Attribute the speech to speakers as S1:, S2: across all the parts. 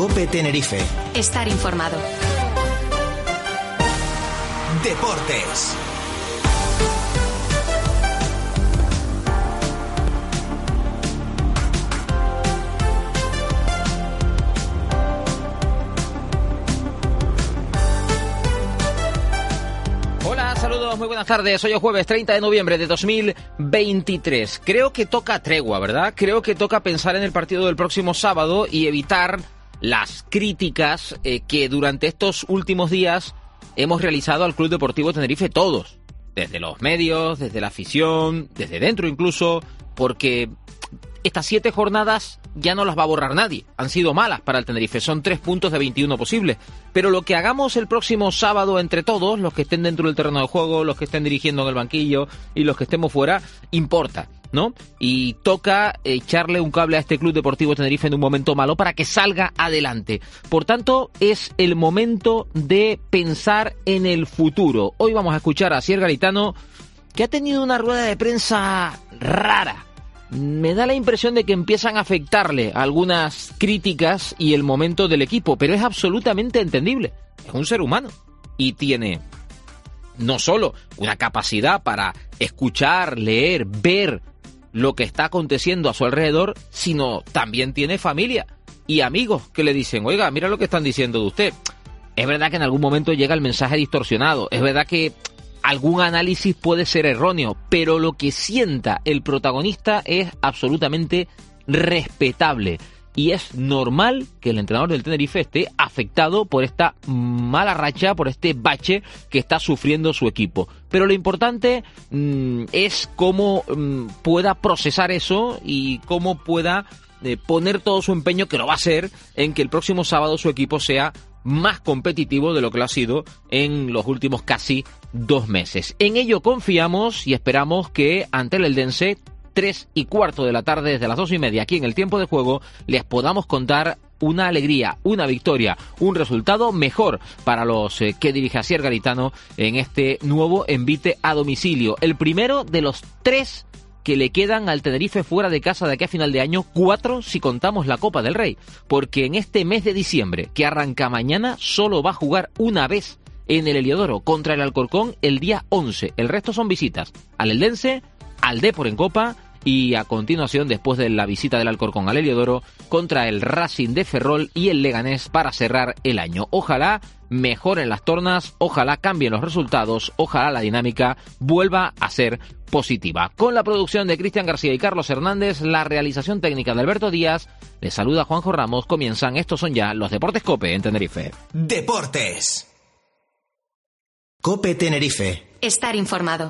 S1: COPE Tenerife.
S2: Estar informado.
S1: Deportes.
S3: Hola, saludos, muy buenas tardes. Hoy es jueves 30 de noviembre de 2023. Creo que toca tregua, ¿verdad? Creo que toca pensar en el partido del próximo sábado y evitar las críticas que durante estos últimos días hemos realizado al Club Deportivo Tenerife todos. Desde los medios, desde la afición, desde dentro incluso, porque estas 7 jornadas ya no las va a borrar nadie. Han sido malas para el Tenerife, son 3 puntos de 21 posibles. Pero lo que hagamos el próximo sábado entre todos, los que estén dentro del terreno de juego, los que estén dirigiendo en el banquillo y los que estemos fuera, importa, ¿no? Y toca echarle un cable a este Club Deportivo Tenerife en un momento malo para que salga adelante. Por tanto, es el momento de pensar en el futuro. Hoy vamos a escuchar a Asier Garitano, que ha tenido una rueda de prensa rara. Me da la impresión de que empiezan a afectarle algunas críticas y el momento del equipo, pero es absolutamente entendible. Es un ser humano y tiene no solo una capacidad para escuchar, leer, ver lo que está aconteciendo a su alrededor, sino también tiene familia y amigos que le dicen, oiga, mira lo que están diciendo de usted. Es verdad que en algún momento llega el mensaje distorsionado, es verdad que algún análisis puede ser erróneo, pero lo que sienta el protagonista es absolutamente respetable. Y es normal que el entrenador del Tenerife esté afectado por esta mala racha, por este bache que está sufriendo su equipo. Pero lo importante es cómo pueda procesar eso y cómo pueda poner todo su empeño, que lo va a hacer, en que el próximo sábado su equipo sea más competitivo de lo que lo ha sido en los últimos casi 2 meses. En ello confiamos y esperamos que ante el Eldense, 3:15 de la tarde, desde las 2:30, aquí en el tiempo de juego, les podamos contar una alegría, una victoria, un resultado mejor para los que dirige Asier Garitano en este nuevo envite a domicilio. El primero de los 3 que le quedan al Tenerife fuera de casa de aquí a final de año, 4 si contamos la Copa del Rey, porque en este mes de diciembre, que arranca mañana, solo va a jugar una vez en el Heliodoro contra el Alcorcón el día 11. El resto son visitas al Eldense, al Depor en Copa y a continuación, después de la visita del Alcorcón al Heliodoro, contra el Racing de Ferrol y el Leganés para cerrar el año. Ojalá mejoren las tornas, ojalá cambien los resultados, ojalá la dinámica vuelva a ser positiva. Con la producción de Cristian García y Carlos Hernández, la realización técnica de Alberto Díaz, les saluda Juanjo Ramos. Comienzan, estos son ya los Deportes COPE en Tenerife.
S1: Deportes. COPE Tenerife.
S2: Estar informado.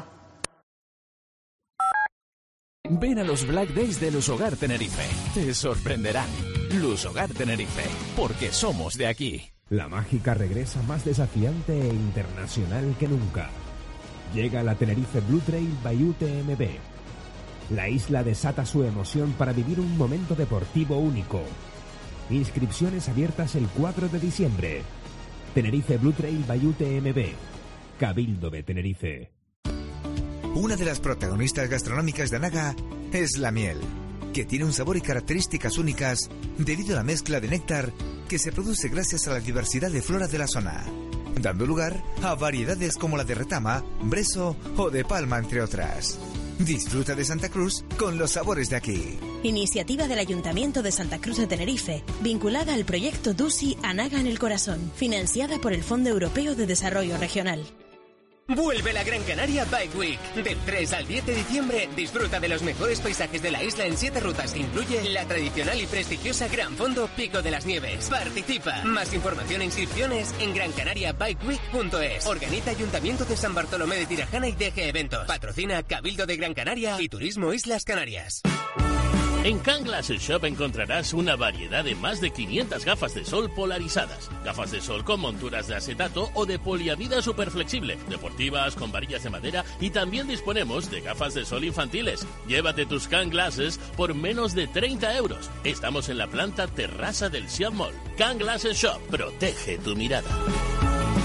S4: Ven a los Black Days de Lushogar Tenerife. Te sorprenderán. Lushogar Tenerife, porque somos de aquí.
S5: La mágica regresa más desafiante e internacional que nunca. Llega la Tenerife Blue Trail by UTMB. La isla desata su emoción para vivir un momento deportivo único. Inscripciones abiertas el 4 de diciembre. Tenerife Blue Trail by UTMB. Cabildo de Tenerife.
S6: Una de las protagonistas gastronómicas de Anaga es la miel, que tiene un sabor y características únicas debido a la mezcla de néctar que se produce gracias a la diversidad de flora de la zona, dando lugar a variedades como la de retama, brezo o de palma, entre otras. Disfruta de Santa Cruz con los sabores de aquí.
S7: Iniciativa del Ayuntamiento de Santa Cruz de Tenerife, vinculada al proyecto DUSI Anaga en el Corazón, financiada por el Fondo Europeo de Desarrollo Regional.
S8: Vuelve la Gran Canaria Bike Week. Del 3 al 10 de diciembre, disfruta de los mejores paisajes de la isla en 7 rutas que incluye la tradicional y prestigiosa Gran Fondo Pico de las Nieves. Participa. Más información e inscripciones en grancanariabikeweek.es. Organiza Ayuntamiento de San Bartolomé de Tirajana y DG Eventos. Patrocina Cabildo de Gran Canaria y Turismo Islas Canarias.
S9: En Can Glasses Shop encontrarás una variedad de más de 500 gafas de sol polarizadas. Gafas de sol con monturas de acetato o de poliamida superflexible, deportivas, con varillas de madera, y también disponemos de gafas de sol infantiles. Llévate tus Can Glasses por menos de 30 euros. Estamos en la planta terraza del Siam Mall. Can Glasses Shop, protege tu mirada.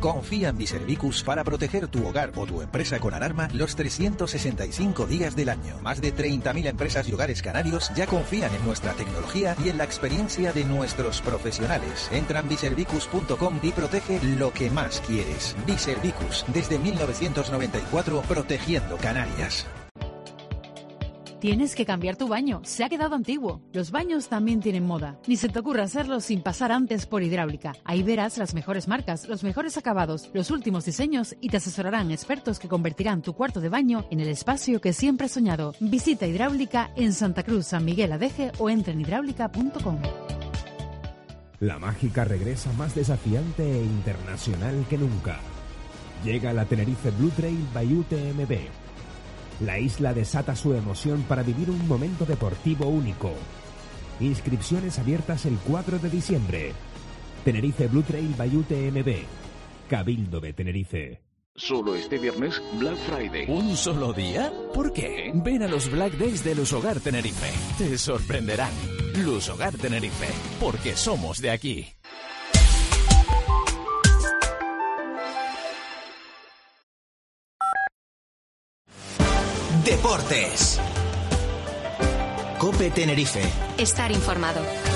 S10: Confía en Biservicus para proteger tu hogar o tu empresa con alarma los 365 días del año. Más de 30.000 empresas y hogares canarios ya confían en nuestra tecnología y en la experiencia de nuestros profesionales. Entra en biservicus.com y protege lo que más quieres. Biservicus, desde 1994, protegiendo Canarias.
S11: Tienes que cambiar tu baño, se ha quedado antiguo. Los baños también tienen moda. Ni se te ocurra hacerlo sin pasar antes por Hidráulica. Ahí verás las mejores marcas, los mejores acabados, los últimos diseños y te asesorarán expertos que convertirán tu cuarto de baño en el espacio que siempre has soñado. Visita Hidráulica en Santa Cruz, San Miguel Adeje o entra en hidráulica.com.
S5: La mágica regresa más desafiante e internacional que nunca. Llega la Tenerife Blue Trail by UTMB. La isla desata su emoción para vivir un momento deportivo único. Inscripciones abiertas el 4 de diciembre. Tenerife Blue Trail by UTMB. Cabildo de Tenerife.
S4: Solo este viernes, Black Friday. ¿Un solo día? ¿Por qué? Ven a los Black Days de Lusogar Tenerife. Te sorprenderán. Lusogar Tenerife, porque somos de aquí.
S1: Deportes. COPE Tenerife.
S2: Estar informado.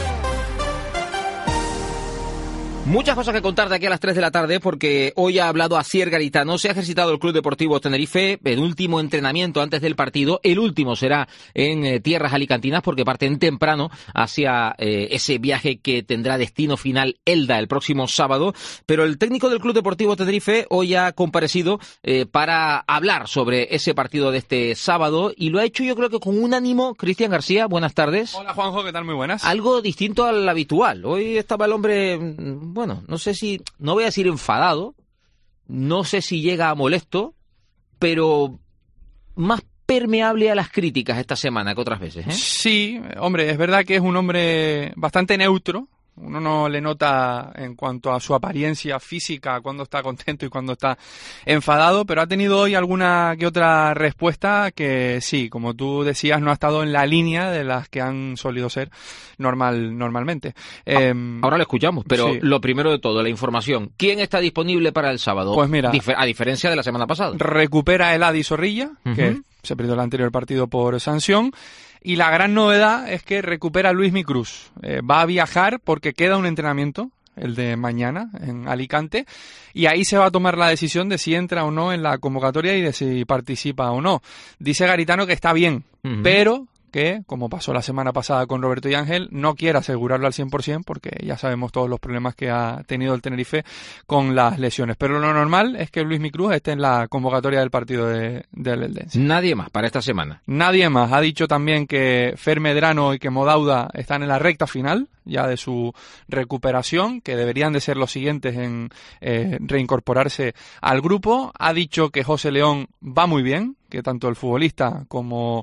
S3: Muchas cosas que contar de aquí a las 3 de la tarde, porque hoy ha hablado Asier Garitano. Se ha ejercitado el Club Deportivo Tenerife, el último entrenamiento antes del partido. El último será en tierras alicantinas, porque parten temprano hacia ese viaje que tendrá destino final Elda el próximo sábado. Pero el técnico del Club Deportivo Tenerife hoy ha comparecido para hablar sobre ese partido de este sábado, y lo ha hecho yo creo que con un ánimo. Cristian García, buenas tardes.
S12: Hola Juanjo, ¿qué tal? Muy buenas.
S3: Algo distinto al habitual. Hoy estaba el hombre, bueno, no sé si, no voy a decir enfadado, no sé si llega a molesto, pero más permeable a las críticas esta semana que otras veces, ¿eh?
S12: Sí, hombre, es verdad que es un hombre bastante neutro. Uno no le nota en cuanto a su apariencia física cuando está contento y cuando está enfadado, pero ha tenido hoy alguna que otra respuesta que sí, como tú decías, no ha estado en la línea de las que han solido ser normalmente.
S3: Ahora lo escuchamos, pero
S12: sí.
S3: Lo primero de todo, la información. ¿Quién está disponible para el sábado?
S12: Pues mira,
S3: a diferencia de la semana pasada.
S12: Recupera el Adi Zorrilla, que se perdió el anterior partido por sanción. Y la gran novedad es que recupera Luismi Cruz. Va a viajar porque queda un entrenamiento, el de mañana, en Alicante, y ahí se va a tomar la decisión de si entra o no en la convocatoria y de si participa o no. Dice Garitano que está bien, pero que, como pasó la semana pasada con Roberto y Ángel, no quiere asegurarlo al 100% porque ya sabemos todos los problemas que ha tenido el Tenerife con las lesiones. Pero lo normal es que Luismi Cruz esté en la convocatoria del partido del Eldense.
S3: Nadie más para esta semana.
S12: Nadie más. Ha dicho también que Fer Medrano y que Modauda están en la recta final ya de su recuperación, que deberían de ser los siguientes en reincorporarse al grupo. Ha dicho que José León va muy bien, que tanto el futbolista como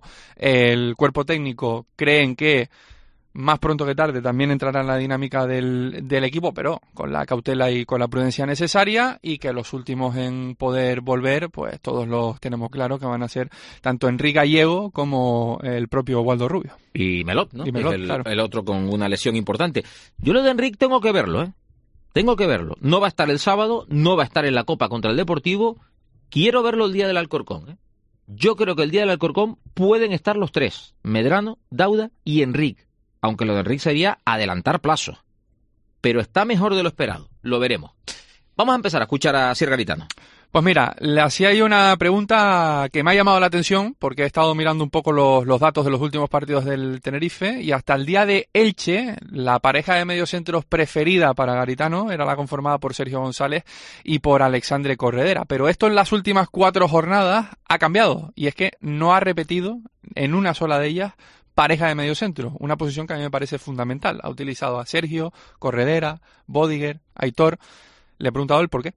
S12: el cuerpo técnico creen que más pronto que tarde también entrará en la dinámica del equipo, pero con la cautela y con la prudencia necesaria, y que los últimos en poder volver, pues todos los tenemos claro que van a ser tanto Enrique Gallego como el propio Waldo Rubio.
S3: Y Melot, ¿no?
S12: Y Melot,
S3: claro. El otro con una lesión importante. Yo lo de Enrique tengo que verlo, ¿eh? Tengo que verlo. No va a estar el sábado, no va a estar en la Copa contra el Deportivo. Quiero verlo el día del Alcorcón, ¿eh? Yo creo que el día del Alcorcón pueden estar los tres, Medrano, Dauda y Enrique. Aunque lo de Enrique sería adelantar plazos. Pero está mejor de lo esperado. Lo veremos. Vamos a empezar a escuchar a Asier Garitano.
S12: Pues mira, le hacía yo una pregunta que me ha llamado la atención porque he estado mirando un poco los datos de los últimos partidos del Tenerife, y hasta el día de Elche, la pareja de mediocentros preferida para Garitano era la conformada por Sergio González y por Alexandre Corredera. Pero esto en las últimas 4 jornadas ha cambiado, y es que no ha repetido en una sola de ellas pareja de mediocentro, una posición que a mí me parece fundamental. Ha utilizado a Sergio, Corredera, Bodiger, Aitor. Le he preguntado el por qué.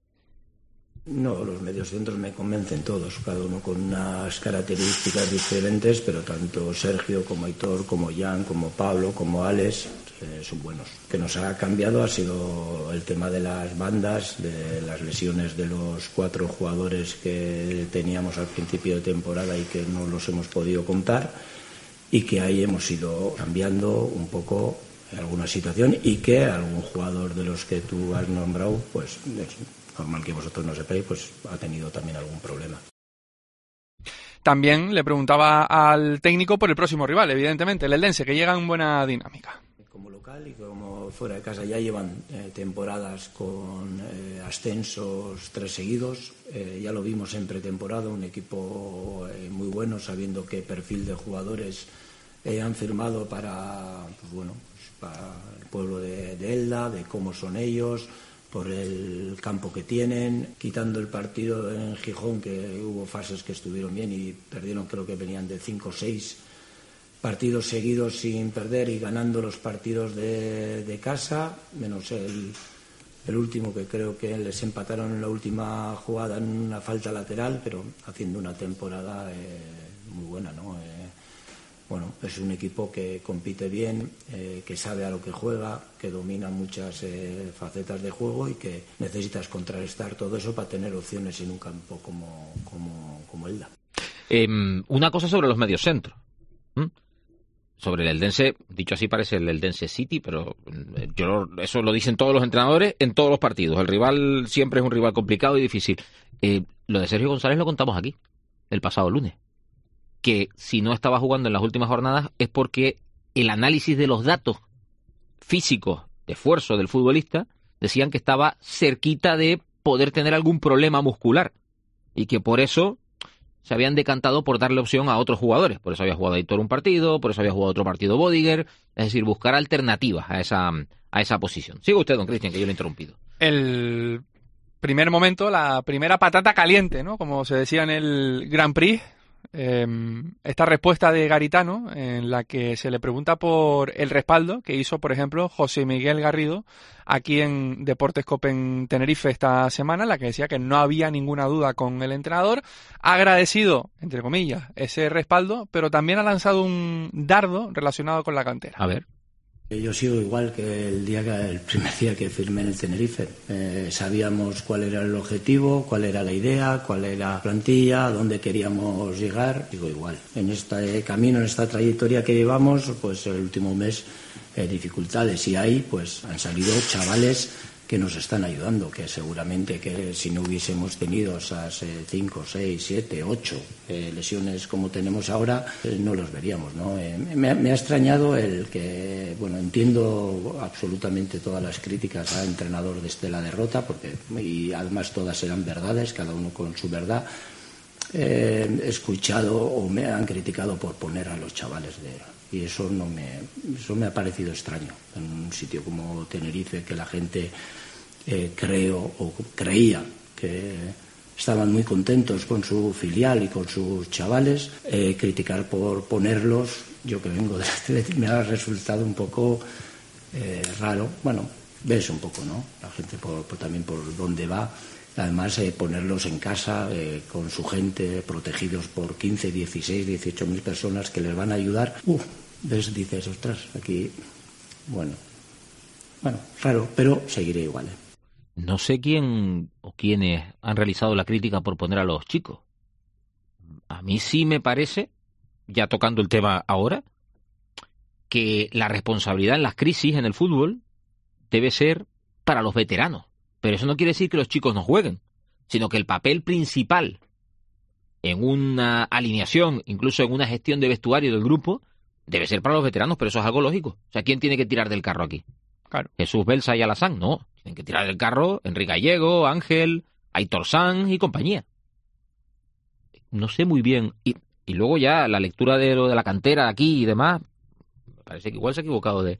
S13: No, los mediocentros me convencen todos, cada uno con unas características diferentes, pero tanto Sergio como Aitor, como Jan, como Pablo, como Alex, son buenos. Que nos ha cambiado ha sido el tema de las bandas, de las lesiones de los 4 jugadores que teníamos al principio de temporada y que no los hemos podido contar, y que ahí hemos ido cambiando un poco alguna situación, y que algún jugador de los que tú has nombrado pues normal que vosotros no sepáis, pues ha tenido también algún problema.
S12: También le preguntaba al técnico por el próximo rival, evidentemente, el Eldense, que llega en buena dinámica.
S13: Como local y como fuera de casa ya llevan temporadas con ascensos 3 seguidos. Ya lo vimos en pretemporada, un equipo muy bueno, sabiendo qué perfil de jugadores han firmado para el pueblo de Elda, de cómo son ellos, por el campo que tienen, quitando el partido en Gijón, que hubo fases que estuvieron bien y perdieron, creo que venían de 5 o 6 partidos seguidos sin perder y ganando los partidos de casa, menos el último, que creo que les empataron en la última jugada en una falta lateral, pero haciendo una temporada muy buena, ¿no? Bueno, es un equipo que compite bien, que sabe a lo que juega, que domina muchas facetas de juego y que necesitas contrarrestar todo eso para tener opciones en un campo como Elda.
S3: Una cosa sobre los mediocentros. Sobre el Eldense, dicho así parece el Eldense City, pero eso lo dicen todos los entrenadores en todos los partidos. El rival siempre es un rival complicado y difícil. Lo de Sergio González lo contamos aquí, el pasado lunes. Que si no estaba jugando en las últimas jornadas es porque el análisis de los datos físicos de esfuerzo del futbolista decían que estaba cerquita de poder tener algún problema muscular y que por eso se habían decantado por darle opción a otros jugadores. Por eso había jugado Aitor un partido, por eso había jugado otro partido Bodiger, es decir, buscar alternativas a esa posición. Siga usted, don Cristian, que yo le he interrumpido.
S12: El primer momento, la primera patata caliente, ¿no? Como se decía en el Grand Prix. Esta respuesta de Garitano, en la que se le pregunta por el respaldo que hizo, por ejemplo, José Miguel Garrido aquí en Deportes Copen Tenerife esta semana, en la que decía que no había ninguna duda con el entrenador, ha agradecido, entre comillas, ese respaldo, pero también ha lanzado un dardo relacionado con la cantera.
S3: A ver.
S13: Yo sigo igual que el primer día que firmé en el Tenerife. Sabíamos cuál era el objetivo, cuál era la idea, cuál era la plantilla, dónde queríamos llegar. Sigo igual. En este camino, en esta trayectoria que llevamos, pues el último mes dificultades y ahí pues han salido chavales que nos están ayudando, que seguramente que si no hubiésemos tenido esas 5, 6, 7, 8 lesiones como tenemos ahora, no los veríamos, ¿no? Me ha extrañado el que, bueno, entiendo absolutamente todas las críticas al entrenador desde la derrota, y además todas eran verdades, cada uno con su verdad. He escuchado o me han criticado por poner a los chavales y eso me ha parecido extraño en un sitio como Tenerife, que la gente creía que estaban muy contentos con su filial y con sus chavales. Criticar por ponerlos, yo que vengo de Atlético, me ha resultado un poco raro. Bueno, ves un poco, ¿no? La gente también por dónde va. Además, ponerlos en casa, con su gente, protegidos por 15, 16, 18.000 personas que les van a ayudar. Dices, ostras, aquí, bueno, raro, pero seguiré igual.
S3: No sé quién o quiénes han realizado la crítica por poner a los chicos. A mí sí me parece, ya tocando el tema ahora, que la responsabilidad en las crisis en el fútbol debe ser para los veteranos. Pero eso no quiere decir que los chicos no jueguen, sino que el papel principal en una alineación, incluso en una gestión de vestuario del grupo, debe ser para los veteranos, pero eso es algo lógico. O sea, ¿quién tiene que tirar del carro aquí?
S12: Claro.
S3: Jesús Belsa y Alazán, no. Tienen que tirar del carro Enrique Gallego, Ángel, Aitor Sanz y compañía. No sé muy bien. Y luego ya la lectura de lo de la cantera aquí y demás, me parece que igual se ha equivocado de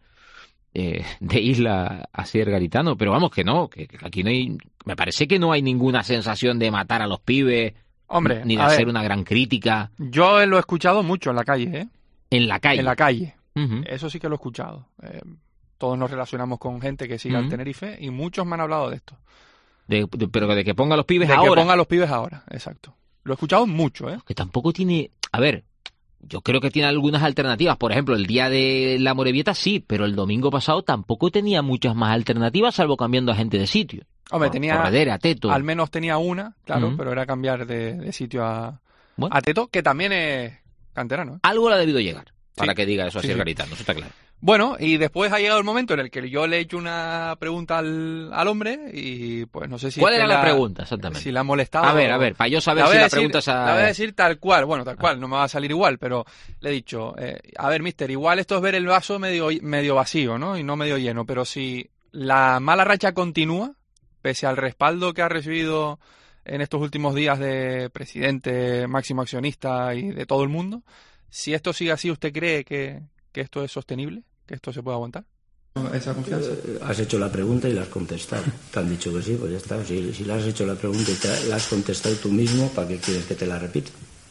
S3: Isla a ser Garitano, pero vamos, que no, que aquí no hay, me parece que no hay ninguna sensación de matar a los pibes,
S12: hombre,
S3: ni de hacer una gran crítica.
S12: Yo lo he escuchado mucho en la calle, ¿eh?
S3: En la calle.
S12: En la calle.
S3: Uh-huh.
S12: Eso sí que lo he escuchado. Todos nos relacionamos con gente que sigue al Tenerife y muchos me han hablado de esto.
S3: Pero de que ponga a los pibes
S12: ahora.
S3: De
S12: que ponga a los pibes ahora, exacto. Lo he escuchado mucho, ¿eh?
S3: Que tampoco tiene, a ver, yo creo que tiene algunas alternativas. Por ejemplo, el día de la Morevieta sí, pero el domingo pasado tampoco tenía muchas más alternativas, salvo cambiando a gente de sitio.
S12: Hombre, tenía
S3: Corredera, Teto.
S12: Al menos tenía una, claro, pero era cambiar de sitio a Teto, que también es canterano, ¿eh?
S3: Algo le ha debido llegar para
S12: sí.
S3: que diga eso así
S12: sí.
S3: Garitano, eso está claro.
S12: Bueno, y después ha llegado el momento en el que yo le he hecho una pregunta al hombre y pues no sé si...
S3: ¿Cuál era la pregunta exactamente?
S12: Si la ha molestado.
S3: A ver, para yo saber si la pregunta es...
S12: La voy a decir tal cual, no me va a salir igual, pero le he dicho, a ver, mister, igual esto es ver el vaso medio vacío, ¿no? Y no medio lleno, pero si la mala racha continúa, pese al respaldo que ha recibido en estos últimos días de presidente, máximo accionista y de todo el mundo, si esto sigue así, ¿usted cree que esto es sostenible? ¿Que esto se puede aguantar?
S13: ¿Esa confianza? Has hecho la pregunta y la has contestado. Te han dicho que sí, pues ya está. Si le has hecho la pregunta y la has contestado tú mismo, ¿para qué quieres que te la repita?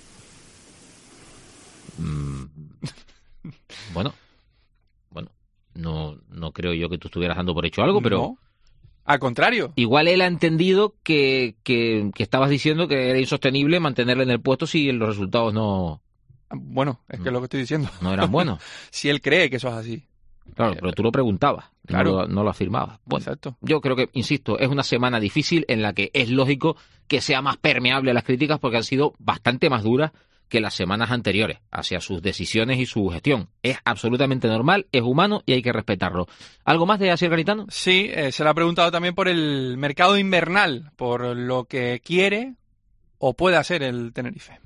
S3: Bueno, no creo yo que tú estuvieras dando por hecho algo, pero...
S12: No. Al contrario.
S3: Igual él ha entendido que estabas diciendo que era insostenible mantenerle en el puesto si los resultados no...
S12: Bueno, es que es lo que estoy diciendo.
S3: No eran buenos.
S12: Si él cree que eso es así.
S3: Claro, pero tú lo preguntabas, claro. no lo afirmabas. Bueno,
S12: exacto.
S3: Yo creo que, insisto, es una semana difícil en la que es lógico que sea más permeable a las críticas porque han sido bastante más duras que las semanas anteriores hacia sus decisiones y su gestión. Es absolutamente normal, es humano y hay que respetarlo. ¿Algo más de Asier Garitano?
S12: Sí, se le ha preguntado también por el mercado invernal, por lo que quiere o puede hacer el Tenerife.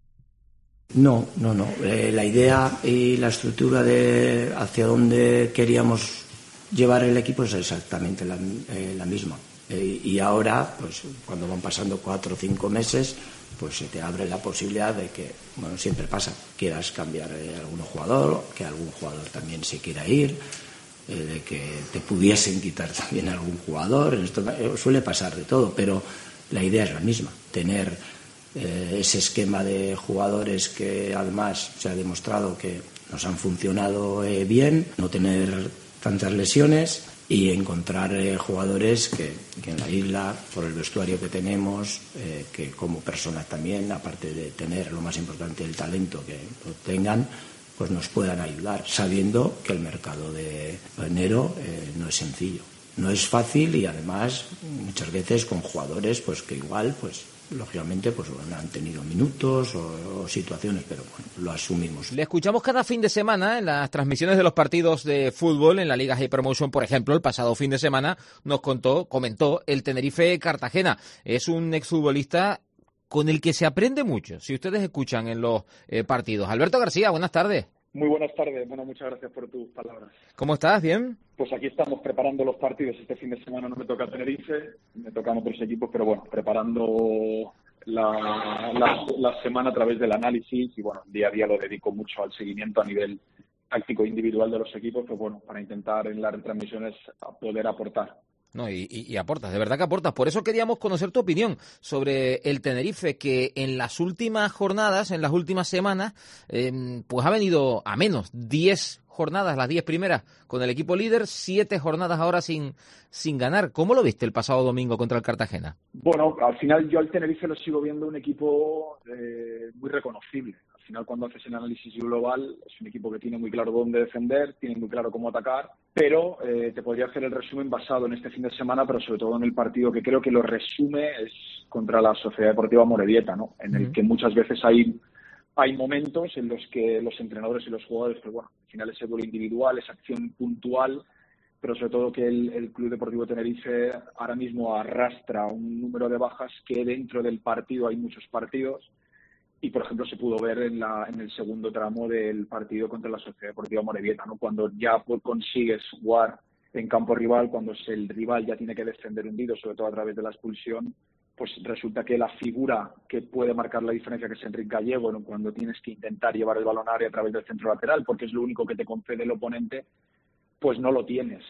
S13: No. La idea y la estructura de hacia dónde queríamos llevar el equipo es exactamente la misma. Y ahora, pues cuando van pasando 4 o 5 meses, pues se te abre la posibilidad de que, bueno, siempre pasa, quieras cambiar a algún jugador, que algún jugador también se quiera ir, de que te pudiesen quitar también algún jugador. Esto suele pasar de todo, pero la idea es la misma, tener ese esquema de jugadores que además se ha demostrado que nos han funcionado bien, no tener tantas lesiones y encontrar jugadores que en la isla, por el vestuario que tenemos, que como personas también, aparte de tener lo más importante, el talento que tengan, pues nos puedan ayudar, sabiendo que el mercado de enero no es sencillo, no es fácil y además muchas veces con jugadores pues que igual pues lógicamente pues no han tenido minutos o situaciones, pero bueno, lo asumimos.
S3: Le escuchamos cada fin de semana en las transmisiones de los partidos de fútbol en la Liga Hypermotion, por ejemplo, el pasado fin de semana nos comentó el Tenerife Cartagena. Es un exfutbolista con el que se aprende mucho, si ustedes escuchan en los partidos. Alberto García, buenas tardes.
S14: Muy buenas tardes. Bueno, muchas gracias por tus palabras.
S3: ¿Cómo estás? ¿Bien?
S14: Pues aquí estamos preparando los partidos. Este fin de semana no me toca Tenerife, me tocan otros equipos, pero bueno, preparando la semana a través del análisis y bueno, día a día lo dedico mucho al seguimiento a nivel táctico individual de los equipos, pues bueno, para intentar en las retransmisiones poder aportar.
S3: No, y aportas, de verdad que aportas. Por eso queríamos conocer tu opinión sobre el Tenerife, que en las últimas jornadas, en las últimas semanas, pues ha venido a menos. 10 jornadas, las 10 primeras con el equipo líder, 7 jornadas ahora sin ganar. ¿Cómo lo viste el pasado domingo contra el Cartagena?
S14: Bueno, al final yo al Tenerife lo sigo viendo un equipo muy reconocible. Al final, cuando haces el análisis global, es un equipo que tiene muy claro dónde defender, tiene muy claro cómo atacar, pero te podría hacer el resumen basado en este fin de semana, pero sobre todo en el partido que creo que lo resume es contra la Sociedad Deportiva Morevieta, ¿no? En el que muchas veces hay momentos en los que los entrenadores y los jugadores, pues bueno, al final ese duelo individual, esa acción puntual, pero sobre todo que el Club Deportivo Tenerife ahora mismo arrastra un número de bajas que dentro del partido hay muchos partidos. Y, por ejemplo, se pudo ver en el segundo tramo del partido contra la Sociedad Deportiva Morevieta, ¿no? Cuando ya consigues jugar en campo rival, cuando el rival ya tiene que defender hundido, sobre todo a través de la expulsión, pues resulta que la figura que puede marcar la diferencia, que es Enrique Gallego, ¿no? Cuando tienes que intentar llevar el balón a área a través del centro lateral, porque es lo único que te concede el oponente, pues no lo tienes.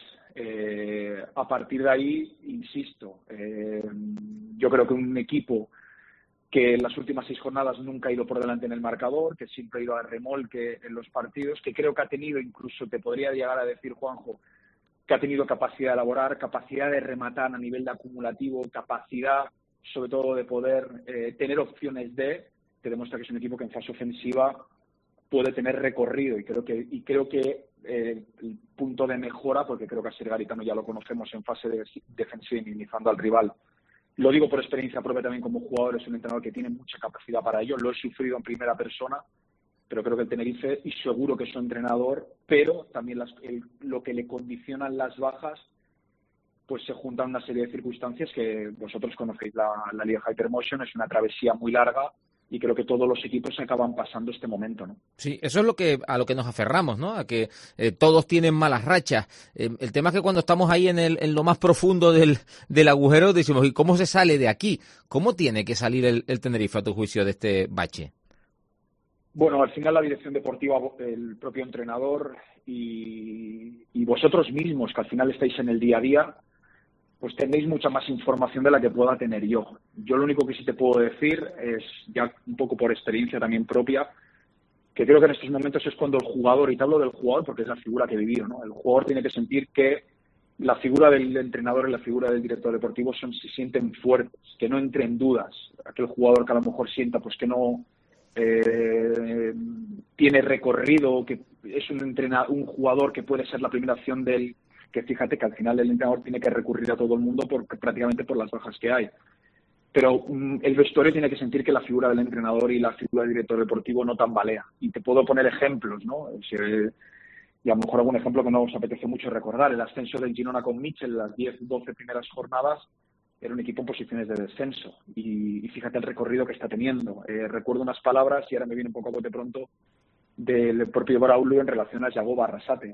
S14: A partir de ahí, insisto, yo creo que un equipo que en las últimas 6 jornadas nunca ha ido por delante en el marcador, que siempre ha ido a remolque en los partidos, que creo que ha tenido, incluso te podría llegar a decir, Juanjo, que ha tenido capacidad de elaborar, capacidad de rematar a nivel de acumulativo, capacidad sobre todo de poder tener opciones te demuestra que es un equipo que en fase ofensiva puede tener recorrido y creo que el punto de mejora, porque creo que a Asier Garitano ya lo conocemos en fase defensiva y minimizando al rival. Lo digo por experiencia propia también como jugador, es un entrenador que tiene mucha capacidad para ello, lo he sufrido en primera persona pero creo que el Tenerife, y seguro que es su entrenador, pero también lo que le condicionan las bajas, pues se juntan una serie de circunstancias que vosotros conocéis. La Liga Hypermotion es una travesía muy larga y creo que todos los equipos acaban pasando este momento, ¿no?
S3: Sí, eso es a lo que nos aferramos, ¿no? A que todos tienen malas rachas. El tema es que cuando estamos ahí en lo más profundo del agujero, decimos, ¿y cómo se sale de aquí? ¿Cómo tiene que salir el Tenerife, a tu juicio, de este bache?
S14: Bueno, al final la dirección deportiva, el propio entrenador y vosotros mismos, que al final estáis en el día a día, pues tenéis mucha más información de la que pueda tener yo. Yo lo único que sí te puedo decir es, ya un poco por experiencia también propia, que creo que en estos momentos es cuando el jugador, y te hablo del jugador porque es la figura que he vivido, ¿no? El jugador tiene que sentir que la figura del entrenador y la figura del director deportivo se sienten fuertes, que no entren dudas. Aquel jugador que a lo mejor sienta pues que no tiene recorrido, que es un jugador que puede ser la primera opción del... que fíjate que al final el entrenador tiene que recurrir a todo el mundo prácticamente por las bajas que hay. Pero el vestuario tiene que sentir que la figura del entrenador y la figura del director deportivo no tambalea. Y te puedo poner ejemplos, ¿no? Y a lo mejor algún ejemplo que no os apetece mucho recordar. El ascenso del Girona con Mitchell, las 10-12 primeras jornadas, era un equipo en posiciones de descenso. Y fíjate el recorrido que está teniendo. Recuerdo unas palabras, y ahora me viene un poco a bote pronto, del propio Braulio en relación a Yago Barrasate.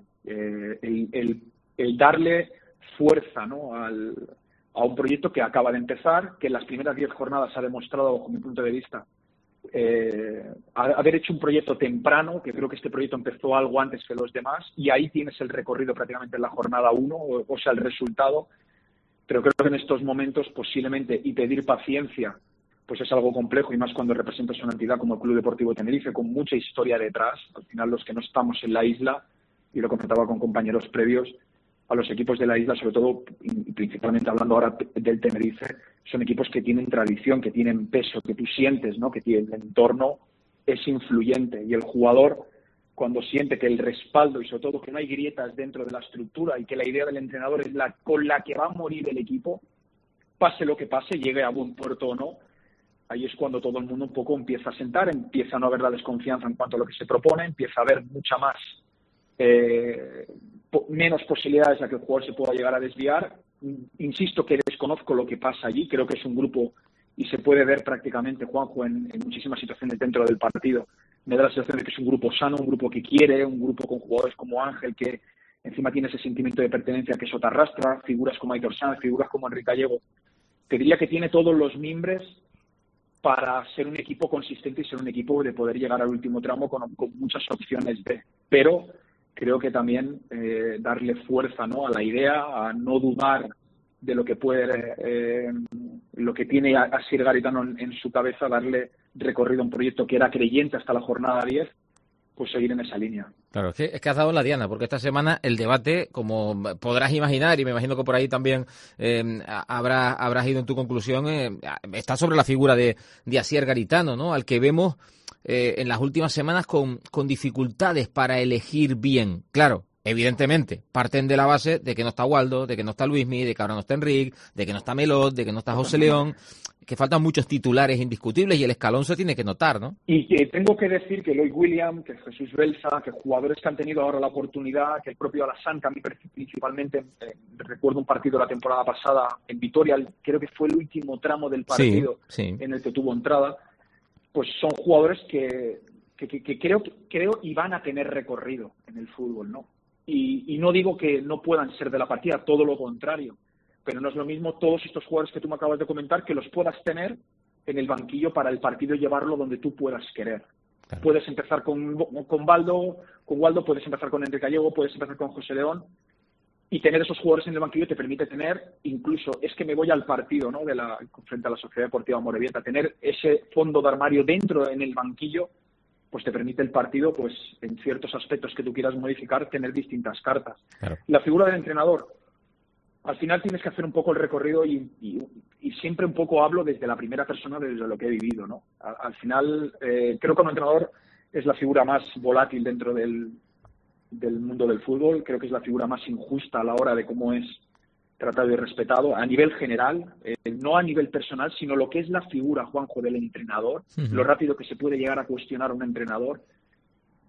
S14: El darle fuerza, ¿no?, a un proyecto que acaba de empezar, que en las primeras 10 jornadas ha demostrado, bajo mi punto de vista, haber hecho un proyecto temprano, que creo que este proyecto empezó algo antes que los demás, y ahí tienes el recorrido prácticamente en la jornada 1, o sea, el resultado. Pero creo que en estos momentos posiblemente, y pedir paciencia, pues es algo complejo, y más cuando representas una entidad como el Club Deportivo Tenerife, con mucha historia detrás. Al final, los que no estamos en la isla, y lo comentaba con compañeros previos, a los equipos de la isla, sobre todo y principalmente hablando ahora del Tenerife, son equipos que tienen tradición, que tienen peso, que tú sientes, ¿no?, que el entorno es influyente, y el jugador, cuando siente que el respaldo y sobre todo que no hay grietas dentro de la estructura y que la idea del entrenador es con la que va a morir el equipo, pase lo que pase, llegue a buen puerto o no, ahí es cuando todo el mundo un poco empieza a sentar, empieza a no haber la desconfianza en cuanto a lo que se propone, empieza a haber mucha más menos posibilidades a que el jugador se pueda llegar a desviar. Insisto que desconozco lo que pasa allí, creo que es un grupo, y se puede ver prácticamente, Juanjo, en muchísimas situaciones dentro del partido. Me da la sensación de que es un grupo sano, un grupo que quiere, un grupo con jugadores como Ángel, que encima tiene ese sentimiento de pertenencia que eso te arrastra, figuras como Aitor Sanz, figuras como Enrique Gallego. Te diría que tiene todos los mimbres para ser un equipo consistente y ser un equipo de poder llegar al último tramo con muchas opciones B. Pero creo que también darle fuerza, ¿no?, a la idea, a no dudar de lo que puede, lo que tiene a Sir Garitano en su cabeza, darle recorrido a un proyecto que era creyente hasta la jornada 10, pues seguir en esa línea.
S3: Claro, es que has dado en la diana, porque esta semana el debate, como podrás imaginar, y me imagino que por ahí también habrás ido en tu conclusión, está sobre la figura de Asier Garitano, ¿no?, al que vemos en las últimas semanas con dificultades para elegir bien. Claro, evidentemente, parten de la base de que no está Waldo, de que no está Luismi, de que ahora no está Enrique, de que no está Melot, de que no está José León, que faltan muchos titulares indiscutibles y el escalón se tiene que notar, ¿no?
S14: Y que tengo que decir que Lloyd Williams, que Jesús Belsa, que jugadores que han tenido ahora la oportunidad, que el propio Alassane, que a mí principalmente recuerdo un partido la temporada pasada en Vitoria, creo que fue el último tramo del partido en el que tuvo entrada, pues son jugadores que creo y van a tener recorrido en el fútbol, ¿no? Y no digo que no puedan ser de la partida, todo lo contrario, pero no es lo mismo todos estos jugadores que tú me acabas de comentar, que los puedas tener en el banquillo para el partido y llevarlo donde tú puedas querer. Claro. Puedes empezar con Waldo, puedes empezar con Enrique Gallego, puedes empezar con José León, y tener esos jugadores en el banquillo te permite tener, incluso, es que me voy al partido, ¿no?, frente a la Sociedad Deportiva Amorebieta, tener ese fondo de armario dentro en el banquillo, pues te permite el partido, pues en ciertos aspectos que tú quieras modificar, tener distintas cartas. Claro. La figura del entrenador, al final tienes que hacer un poco el recorrido y siempre un poco hablo desde la primera persona, desde lo que he vivido, ¿no? Al final, creo que un entrenador es la figura más volátil dentro del mundo del fútbol, creo que es la figura más injusta a la hora de cómo es tratado y respetado a nivel general, no a nivel personal, sino lo que es la figura, Juanjo, del entrenador, lo rápido que se puede llegar a cuestionar a un entrenador,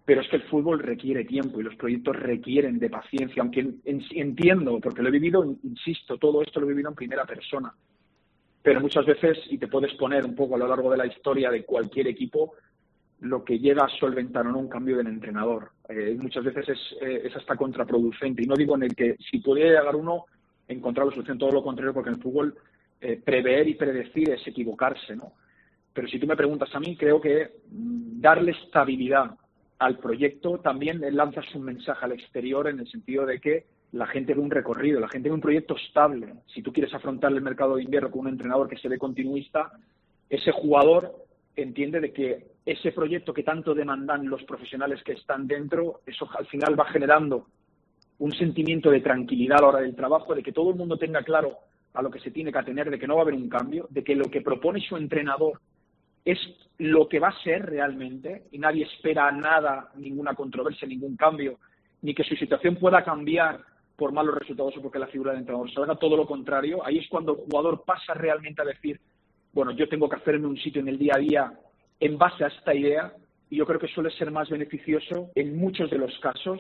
S14: pero es que el fútbol requiere tiempo y los proyectos requieren de paciencia, aunque entiendo, porque lo he vivido, insisto, todo esto lo he vivido en primera persona, pero muchas veces, y te puedes poner un poco a lo largo de la historia de cualquier equipo, lo que llega a solventar o no un cambio del entrenador. Muchas veces es hasta contraproducente, y no digo en el que si pudiera llegar uno encontrar la solución, todo lo contrario, porque en el fútbol prever y predecir es equivocarse, ¿no? Pero si tú me preguntas a mí, creo que darle estabilidad al proyecto también lanzas un mensaje al exterior en el sentido de que la gente ve un recorrido, la gente ve un proyecto estable. Si tú quieres afrontar el mercado de invierno con un entrenador que se ve continuista, ese jugador entiende de que ese proyecto que tanto demandan los profesionales que están dentro, eso al final va generando un sentimiento de tranquilidad a la hora del trabajo, de que todo el mundo tenga claro a lo que se tiene que atener, de que no va a haber un cambio, de que lo que propone su entrenador es lo que va a ser realmente y nadie espera nada, ninguna controversia, ningún cambio, ni que su situación pueda cambiar por malos resultados o porque la figura del entrenador salga, todo lo contrario. Ahí es cuando el jugador pasa realmente a decir, bueno, yo tengo que hacerme un sitio en el día a día en base a esta idea, y yo creo que suele ser más beneficioso en muchos de los casos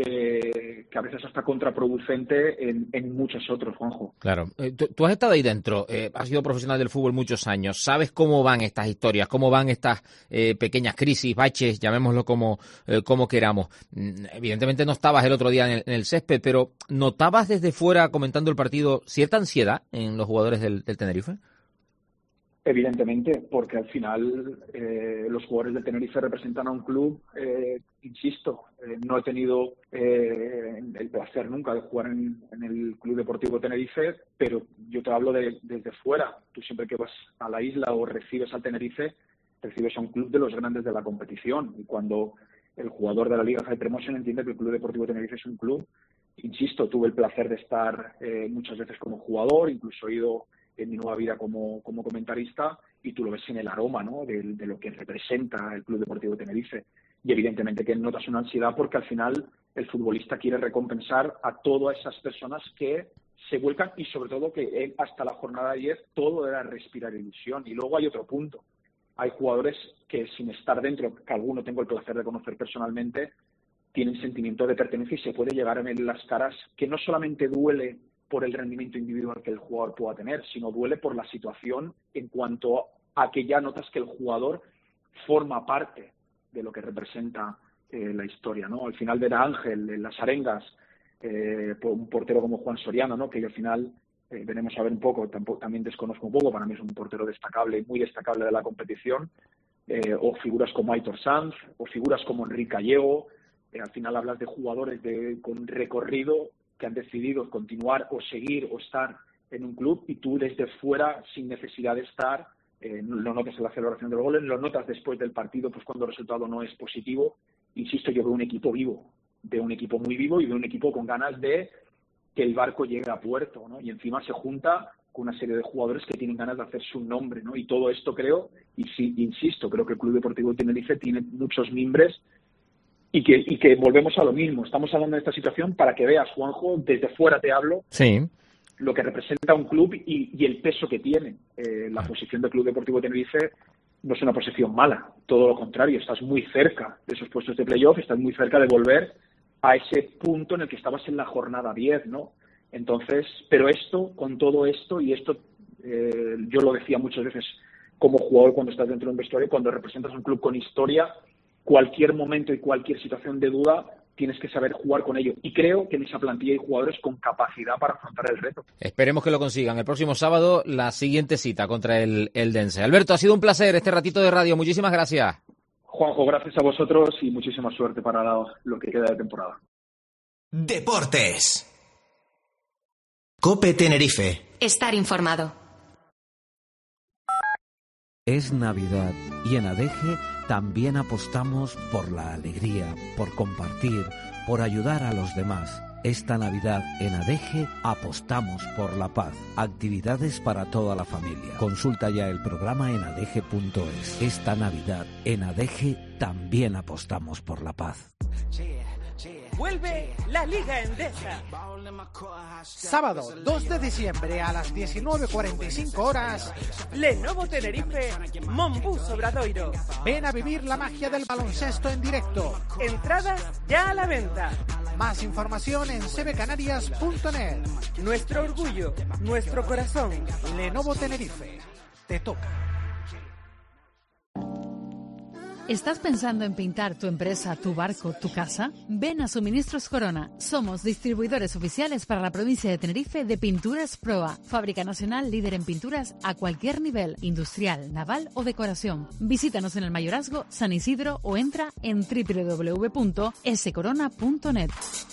S14: que a veces hasta contraproducente en muchos otros, Juanjo.
S3: Claro. Tú has estado ahí dentro, has sido profesional del fútbol muchos años, sabes cómo van estas historias, cómo van estas pequeñas crisis, baches, llamémoslo como queramos. Evidentemente no estabas el otro día en el césped, pero ¿notabas desde fuera, comentando el partido, cierta ansiedad en los jugadores del Tenerife?
S14: Evidentemente, porque al final los jugadores del Tenerife representan a un club, insisto, no he tenido el placer nunca de jugar en el Club Deportivo Tenerife, pero yo te hablo desde fuera. Tú siempre que vas a la isla o recibes al Tenerife, recibes a un club de los grandes de la competición, y cuando el jugador de la Liga High Promotion entiende que el Club Deportivo Tenerife es un club, insisto, tuve el placer de estar muchas veces como jugador, incluso he ido en mi nueva vida como comentarista, y tú lo ves en el aroma, ¿no?, de lo que representa el Club Deportivo Tenerife. Y evidentemente que notas una ansiedad porque al final el futbolista quiere recompensar a todas esas personas que se vuelcan, y sobre todo que hasta la jornada 10 todo era respirar ilusión. Y luego hay otro punto. Hay jugadores que, sin estar dentro, que alguno tengo el placer de conocer personalmente, tienen sentimiento de pertenencia y se puede llegar a ver en las caras que no solamente duele por el rendimiento individual que el jugador pueda tener, sino duele por la situación en cuanto a que ya notas que el jugador forma parte de lo que representa la historia, ¿no? Al final ver a Ángel en las arengas, un portero como Juan Soriano, ¿no?, que yo al final veremos a ver un poco, también desconozco un poco, para mí es un portero destacable, muy destacable de la competición, o figuras como Aitor Sanz, o figuras como Enrique Gallego. Al final hablas de jugadores con recorrido que han decidido continuar o seguir o estar en un club, y tú desde fuera, sin necesidad de estar, lo notas en la celebración del gol, lo notas después del partido, pues cuando el resultado no es positivo. Insisto, yo veo un equipo vivo, veo un equipo muy vivo y veo un equipo con ganas de que el barco llegue a puerto, ¿no? Y encima se junta con una serie de jugadores que tienen ganas de hacerse un nombre, ¿no? Y todo esto creo, y sí, insisto, creo que el Club Deportivo Tenerife tiene muchos mimbres. Y que volvemos a lo mismo. Estamos hablando de esta situación para que veas, Juanjo, desde fuera te hablo,
S3: sí,
S14: lo que representa un club y el peso que tiene. La posición del Club Deportivo Tenerife no es una posición mala, todo lo contrario, estás muy cerca de esos puestos de playoff, estás muy cerca de volver a ese punto en el que estabas en la jornada 10, ¿no? Entonces, pero esto, con todo esto, y esto yo lo decía muchas veces como jugador cuando estás dentro de un vestuario, cuando representas un club con historia, cualquier momento y cualquier situación de duda tienes que saber jugar con ello. Y creo que en esa plantilla hay jugadores con capacidad para afrontar el reto.
S3: Esperemos que lo consigan. El próximo sábado, la siguiente cita contra el Dense. Alberto, ha sido un placer este ratito de radio. Muchísimas gracias.
S14: Juanjo, gracias a vosotros y muchísima suerte para lo que queda de temporada.
S1: Deportes. COPE Tenerife.
S2: Estar informado.
S15: Es Navidad y en ADEGE también apostamos por la alegría, por compartir, por ayudar a los demás. Esta Navidad en ADEGE apostamos por la paz. Actividades para toda la familia. Consulta ya el programa en adege.es. Esta Navidad en ADEGE también apostamos por la paz.
S16: Vuelve la Liga Endesa. Sábado 2 de diciembre a las 19:45 horas, Lenovo Tenerife, Monbus Obradoiro. Ven a vivir la magia del baloncesto en directo. Entradas ya a la venta. Más información en cbcanarias.net. Nuestro orgullo, nuestro corazón. Lenovo Tenerife. Te toca.
S11: ¿Estás pensando en pintar tu empresa, tu barco, tu casa? Ven a Suministros Corona. Somos distribuidores oficiales para la provincia de Tenerife de Pinturas Proa. Fábrica nacional líder en pinturas a cualquier nivel, industrial, naval o decoración. Visítanos en el Mayorazgo, San Isidro o entra en www.scorona.net.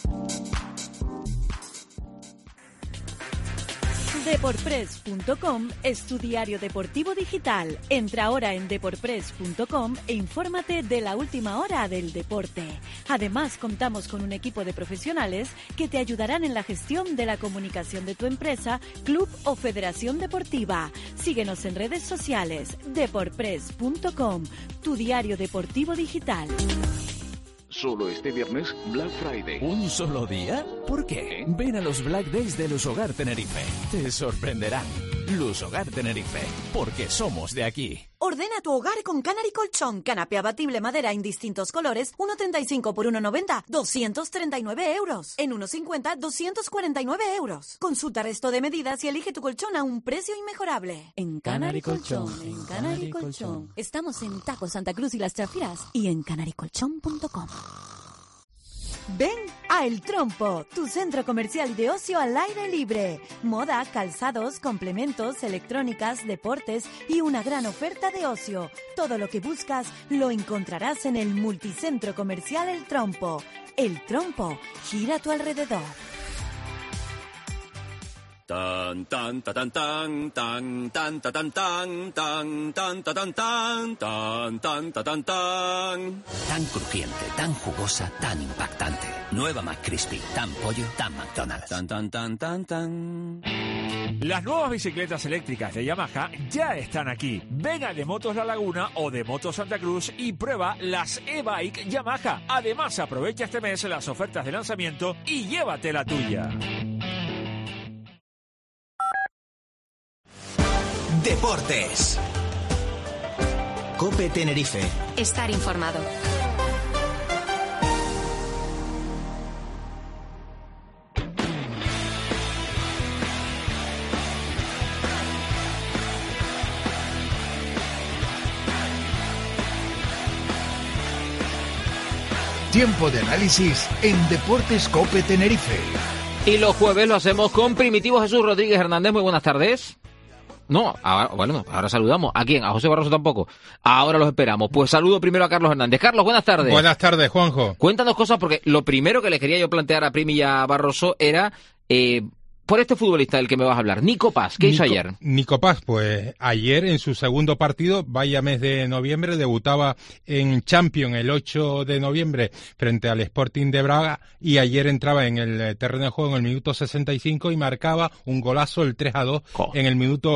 S17: Deportpress.com es tu diario deportivo digital. Entra ahora en deportpress.com e infórmate de la última hora del deporte. Además, contamos con un equipo de profesionales que te ayudarán en la gestión de la comunicación de tu empresa, club o federación deportiva. Síguenos en redes sociales. Deportpress.com, tu diario deportivo digital.
S9: Solo este viernes, Black Friday.
S4: ¿Un solo día? ¿Por qué? Ven a los Black Days de Lusogar Tenerife. Te sorprenderán. Lusogar Tenerife, porque somos de aquí.
S18: Ordena tu hogar con Canary Colchón. Canapé abatible madera en distintos colores, 1,35 por 1,90, 239 euros. En 1,50, 249 euros. Consulta resto de medidas y elige tu colchón a un precio inmejorable. En Canary Colchón, en Canary Colchón. Estamos en Taco Santa Cruz y Las Chafiras y en canarycolchón.com. Ven a El Trompo, tu centro comercial y de ocio al aire libre. Moda, calzados, complementos, electrónicas, deportes y una gran oferta de ocio. Todo lo que buscas lo encontrarás en el multicentro comercial El Trompo. El Trompo, gira a tu alrededor.
S19: Tan tan tan tan tan tan tan tan tan tan tan tan tan tan tan tan tan.
S20: Tan crujiente, tan jugosa, tan impactante. Nueva McCrispy, tan pollo, tan McDonald's.
S19: Tan tan tan tan tan.
S21: Las nuevas bicicletas eléctricas de Yamaha ya están aquí. Ven a De Motos La Laguna o De Motos Santa Cruz y prueba las e-bike Yamaha. Además, aprovecha este mes las ofertas de lanzamiento y llévate la tuya.
S1: Deportes. COPE Tenerife.
S2: Estar informado.
S22: Tiempo de análisis en Deportes COPE Tenerife.
S3: Y los jueves lo hacemos con Primitivo Jesús Rodríguez Hernández. Muy buenas tardes. No, ahora saludamos. ¿A quién? ¿A José Barroso tampoco? Ahora los esperamos. Pues saludo primero a Carlos Hernández. Carlos, buenas tardes.
S23: Buenas tardes, Juanjo.
S3: Cuéntanos cosas, porque lo primero que le quería yo plantear a Primi y a Barroso era por este futbolista del que me vas a hablar, Nico Paz. ¿Qué hizo ayer?
S23: Nico Paz, pues ayer en su segundo partido, vaya mes de noviembre, debutaba en Champions el 8 de noviembre frente al Sporting de Braga y ayer entraba en el terreno de juego en el minuto 65 y marcaba un golazo, el 3-2, en el minuto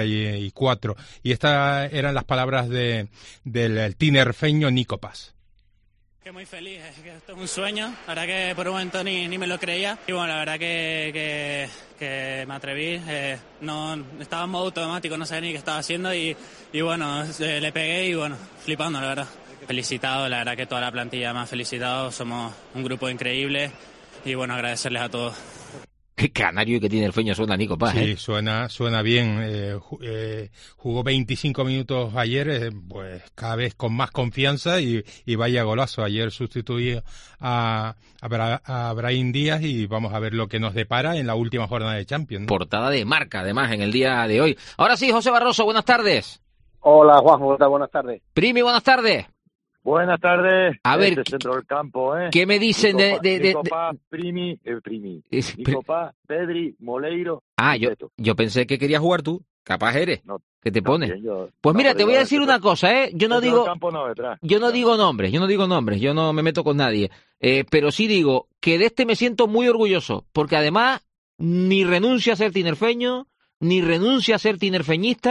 S23: 84. Y estas eran las palabras del tinerfeño Nico Paz.
S24: Que muy feliz, es que esto es un sueño, la verdad que por un momento ni me lo creía y bueno, la verdad que me atreví, no estaba en modo automático, no sabía ni qué estaba haciendo y bueno, le pegué y bueno, flipando la verdad. Felicitado, la verdad que toda la plantilla me ha felicitado, somos un grupo increíble y bueno, agradecerles a todos.
S3: Qué canario que tiene el feño suena Nico Paz.
S23: Sí, suena bien. Jugó 25 minutos ayer, pues cada vez con más confianza y vaya golazo. Ayer sustituyó a Brahim Díaz y vamos a ver lo que nos depara en la última jornada de Champions, ¿no?
S3: Portada de marca, además, en el día de hoy. Ahora sí, José Barroso, buenas tardes.
S25: Hola, Juanjo, buenas tardes.
S3: Primi, buenas tardes.
S25: Buenas tardes.
S3: A ver,
S25: centro del campo,
S3: ¿qué me dicen
S25: Nico Paz, Primi, Nico Paz, Pedri, Moleiro.
S3: Yo pensé que querías jugar tú. Capaz eres.
S25: No,
S3: ¿Qué te pones?
S25: Bien,
S3: pues mira, te voy a decir una cosa, Yo no digo nombres, yo no me meto con nadie. Pero sí digo que de este me siento muy orgulloso, porque además ni renuncio a ser tinerfeño, ni renuncio a ser tinerfeñista,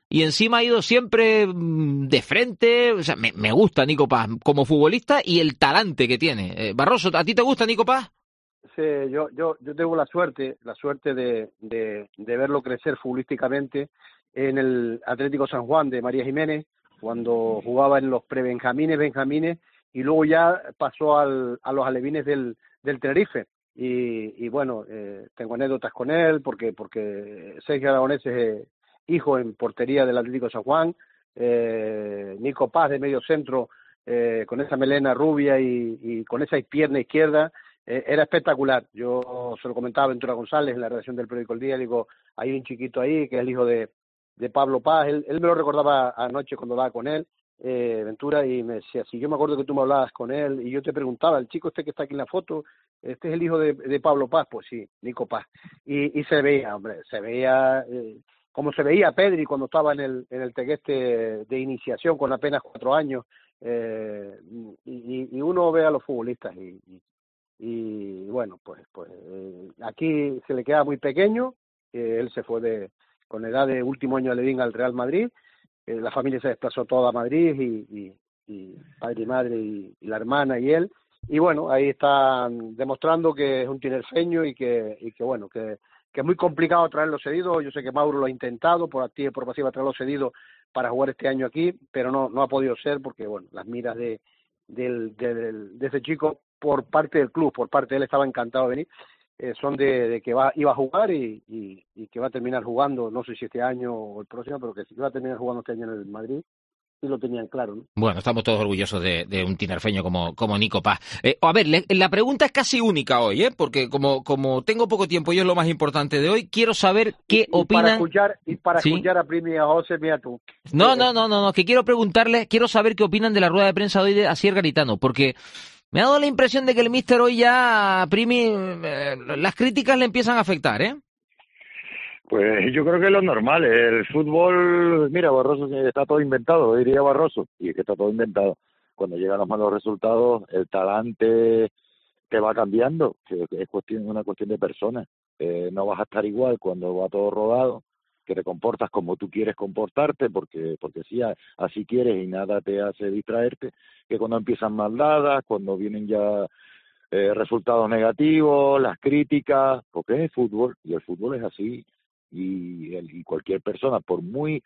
S3: y encima ha ido siempre de frente. O sea, me gusta Nico Paz como futbolista y el talante que tiene. Barroso, ¿a ti te gusta Nico Paz?
S5: Sí, yo tengo la suerte de verlo crecer futbolísticamente en el Atlético San Juan de María Jiménez, cuando jugaba en los benjamines, y luego ya pasó a los alevines del Tenerife. Y bueno, tengo anécdotas con él, porque Sergio Aragonés es hijo en portería del Atlético San Juan, Nico Paz de medio centro, con esa melena rubia y con esa pierna izquierda, era espectacular. Yo se lo comentaba a Ventura González en la redacción del periódico El Día, digo, hay un chiquito ahí que es el hijo de Pablo Paz. Él me lo recordaba anoche cuando hablaba con él, Ventura, y me decía, si yo me acuerdo que tú me hablabas con él, y yo te preguntaba, el chico este que está aquí en la foto, este es el hijo de Pablo Paz. Pues sí, Nico Paz. Y se veía, hombre, como se veía Pedri cuando estaba en el Tegueste de iniciación con apenas 4 años, y uno ve a los futbolistas y bueno, pues aquí se le queda muy pequeño. Él se fue con edad de último año de Ledín al Real Madrid. La familia se desplazó toda a Madrid, y padre y madre y la hermana y él. Y bueno, ahí están demostrando que es un tinerfeño y que bueno, que es muy complicado traerlo cedido. Yo sé que Mauro lo ha intentado por activa y por pasiva traerlo cedido para jugar este año aquí, pero no ha podido ser, porque bueno, las miras de ese chico por parte del club, por parte de él, estaba encantado de venir, son de que iba a jugar y que va a terminar jugando, no sé si este año o el próximo, pero que sí va a terminar jugando este año en el Madrid. Y lo tenían claro, ¿no?
S3: Bueno, estamos todos orgullosos de un tinerfeño como Nico Paz. A ver, la pregunta es casi única hoy, porque como tengo poco tiempo y es lo más importante de hoy, quiero saber qué opinan...
S5: Para
S3: ¿Sí?
S5: escuchar a Primi y a José, mira tú.
S3: No, que quiero saber qué opinan de la rueda de prensa de hoy de Asier Garitano, porque me ha dado la impresión de que el míster hoy ya, Primi, las críticas le empiezan a afectar, ¿eh?
S25: Pues yo creo que es lo normal. El fútbol, mira, Barroso, está todo inventado, diría Barroso, y es que está todo inventado. Cuando llegan los malos resultados, el talante te va cambiando, que es una cuestión de personas. No vas a estar igual cuando va todo rodado, que te comportas como tú quieres comportarte, porque sí, así quieres y nada te hace distraerte, que cuando empiezan maldadas, cuando vienen ya resultados negativos, las críticas, porque es fútbol, y el fútbol es así. Y cualquier persona, por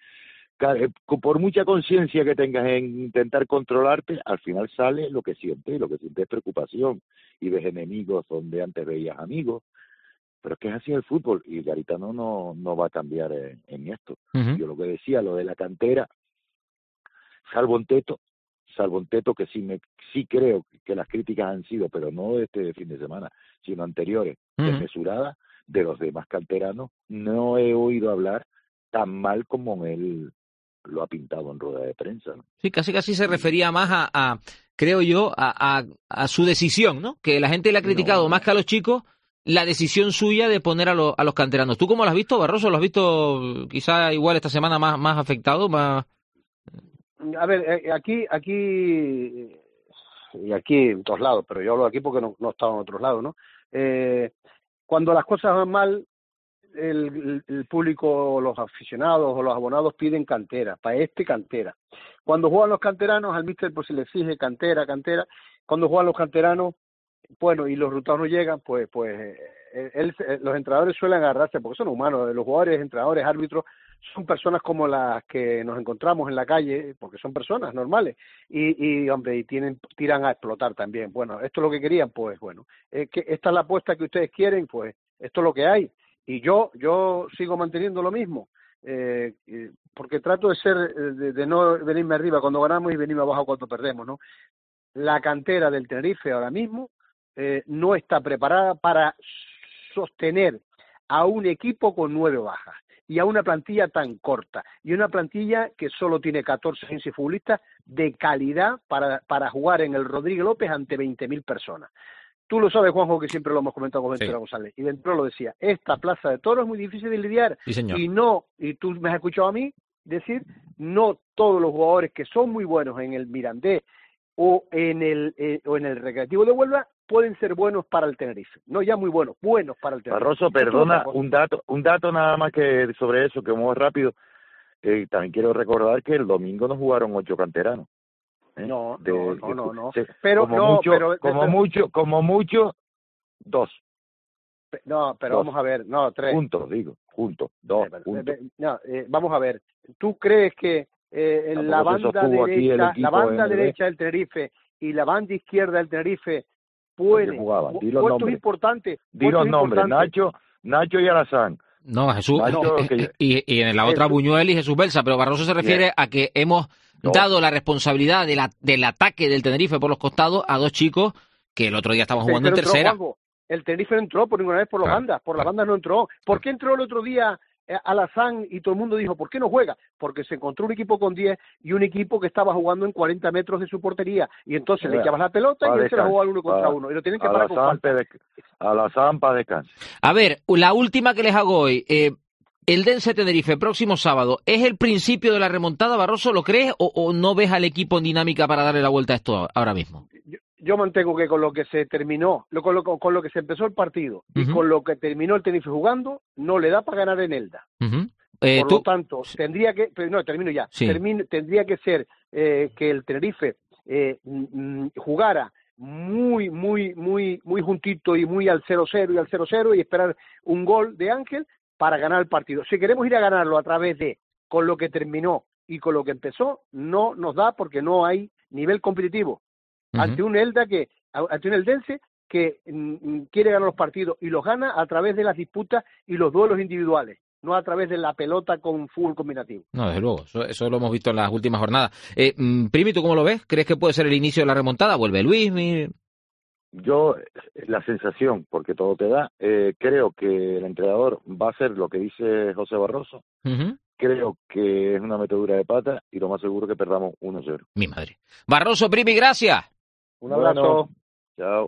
S25: mucha conciencia que tengas en intentar controlarte, al final sale lo que sientes, y lo que sientes es preocupación, y ves enemigos donde antes veías amigos. Pero es que es así el fútbol, y Garitano no va a cambiar en esto. Uh-huh. Yo lo que decía, lo de la cantera, salvo en Teto, que sí creo que las críticas han sido, pero no de este fin de semana, sino anteriores, desmesuradas. De los demás canteranos no he oído hablar tan mal como él lo ha pintado en rueda de prensa, ¿no?
S3: Sí, casi se refería más creo yo, a su decisión, ¿no? Que la gente le ha criticado más que a los chicos, la decisión suya de poner a los canteranos. ¿Tú cómo lo has visto, Barroso? ¿Lo has visto quizá igual esta semana más afectado? Más...
S5: A ver, aquí y aquí en todos lados, pero yo hablo aquí porque no estaba en otros lados, ¿no? Cuando las cosas van mal, el público, los aficionados o los abonados piden cantera, cantera. Cuando juegan los canteranos, al míster pues se le exige cantera. Cuando juegan los canteranos, bueno, y los resultados no llegan, pues los entrenadores suelen agarrarse, porque son humanos, los jugadores, entrenadores, árbitros, son personas como las que nos encontramos en la calle, porque son personas normales, y hombre, tiran a explotar también. Bueno, esto es lo que querían, pues bueno, que esta es la apuesta que ustedes quieren, pues esto es lo que hay, y yo sigo manteniendo lo mismo, porque trato de ser, de no venirme arriba cuando ganamos y venirme abajo cuando perdemos, ¿no? La cantera del Tenerife ahora mismo no está preparada para sostener a un equipo con 9 bajas y a una plantilla tan corta, y una plantilla que solo tiene 14 15 futbolistas de calidad para jugar en el Rodríguez López ante 20.000 personas. Tú lo sabes, Juanjo, que siempre lo hemos comentado con Ventura González, y Ventura lo decía, esta plaza de toros es muy difícil de lidiar,
S3: sí, señor.
S5: Y tú me has escuchado a mí decir, no todos los jugadores que son muy buenos en el Mirandés o en el Recreativo de Huelva pueden ser buenos para el Tenerife, no ya muy buenos para el Tenerife.
S25: Barroso, perdona, un dato nada más que sobre eso, que muy rápido. también quiero recordar que el domingo nos jugaron 8 canteranos.
S5: No.
S25: Pero como mucho 2.
S5: No, pero 2. Vamos a ver, 3.
S25: Juntos, 2.
S5: Vamos a ver. ¿Tú crees que en la banda derecha del Tenerife y la banda izquierda del Tenerife pueden? ¿Cuántos importantes?
S25: Di los nombres, Nacho y Alazán.
S3: No, Jesús, y en la otra Buñuel y Jesús Belsa, pero Barroso se refiere a que hemos dado la responsabilidad del ataque del Tenerife por los costados a 2 chicos que el otro día estaban jugando en tercera.
S5: El Tenerife no entró por ninguna vez por las bandas, por las bandas no entró. ¿Por qué entró el otro día Alazán y todo el mundo dijo, ¿por qué no juega? Porque se encontró un equipo con 10 y un equipo que estaba jugando en 40 metros de su portería, y entonces le echabas la pelota y él se la jugó al 1 contra 1, y lo tienen que parar con falta.
S25: Alazán para descanso.
S3: A ver, la última que les hago hoy, el Dense Tenerife, próximo sábado, ¿es el principio de la remontada, Barroso? ¿Lo crees o no ves al equipo en dinámica para darle la vuelta a esto ahora mismo?
S5: Yo mantengo que con lo que se terminó, con lo que se empezó el partido y con lo que terminó el Tenerife jugando, no le da para ganar en Elda. Por lo tanto, tendría que ser que el Tenerife jugara muy juntito y muy al 0-0 y esperar un gol de Ángel para ganar el partido. Si queremos ir a ganarlo a través de con lo que terminó y con lo que empezó, no nos da porque no hay nivel competitivo. Ante un Eldense que quiere ganar los partidos y los gana a través de las disputas y los duelos individuales, no a través de la pelota con fútbol combinativo.
S3: No, desde luego, eso lo hemos visto en las últimas jornadas. Primi, ¿tú cómo lo ves? ¿Crees que puede ser el inicio de la remontada? ¿Vuelve Luis?
S25: Yo, la sensación, porque todo te da, creo que el entrenador va a hacer lo que dice José Barroso. Creo que es una metedura de pata y lo más seguro que perdamos 1-0.
S3: Mi madre. Barroso, Primi, gracias.
S5: Un abrazo.
S25: Chao.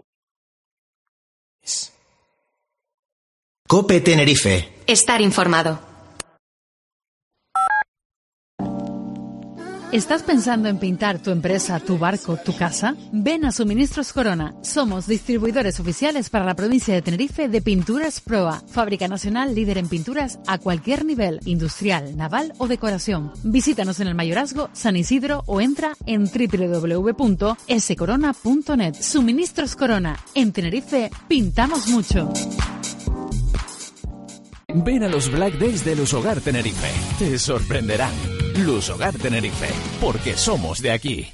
S1: COPE Tenerife.
S2: Estar informado.
S11: ¿Estás pensando en pintar tu empresa, tu barco, tu casa? Ven a Suministros Corona. Somos distribuidores oficiales para la provincia de Tenerife de Pinturas Proa. Fábrica nacional líder en pinturas a cualquier nivel, industrial, naval o decoración. Visítanos en el Mayorazgo, San Isidro o entra en www.scorona.net. Suministros Corona. En Tenerife pintamos mucho.
S4: Ven a los Black Days de Luz Hogar Tenerife. Te sorprenderán. Luz Hogar Tenerife, porque somos de aquí.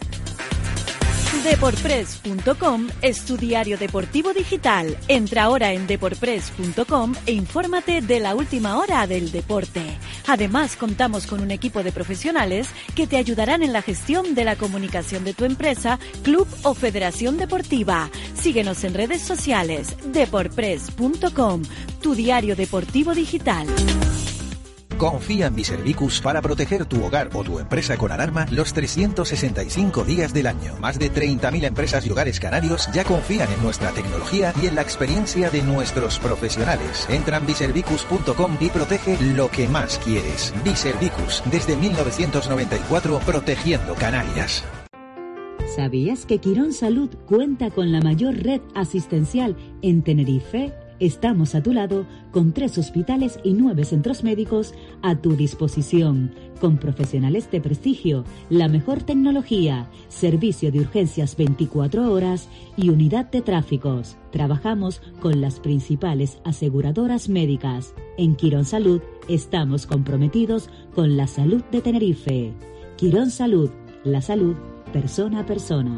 S17: Deporpress.com es tu diario deportivo digital. Entra ahora en deporpress.com e infórmate de la última hora del deporte. Además, contamos con un equipo de profesionales que te ayudarán en la gestión de la comunicación de tu empresa, club o federación deportiva. Síguenos en redes sociales. Deporpress.com, tu diario deportivo digital.
S1: Confía en Biservicus para proteger tu hogar o tu empresa con alarma los 365 días del año. Más de 30.000 empresas y hogares canarios ya confían en nuestra tecnología y en la experiencia de nuestros profesionales. Entra en biservicus.com y protege lo que más quieres. Biservicus, desde 1994, protegiendo Canarias.
S6: ¿Sabías que Quirón Salud cuenta con la mayor red asistencial en Tenerife? Estamos a tu lado con 3 hospitales y 9 centros médicos a tu disposición, con profesionales de prestigio, la mejor tecnología, servicio de urgencias 24 horas y unidad de tráficos. Trabajamos con las principales aseguradoras médicas. En Quirón Salud estamos comprometidos con la salud de Tenerife. Quirón Salud, la salud persona a persona.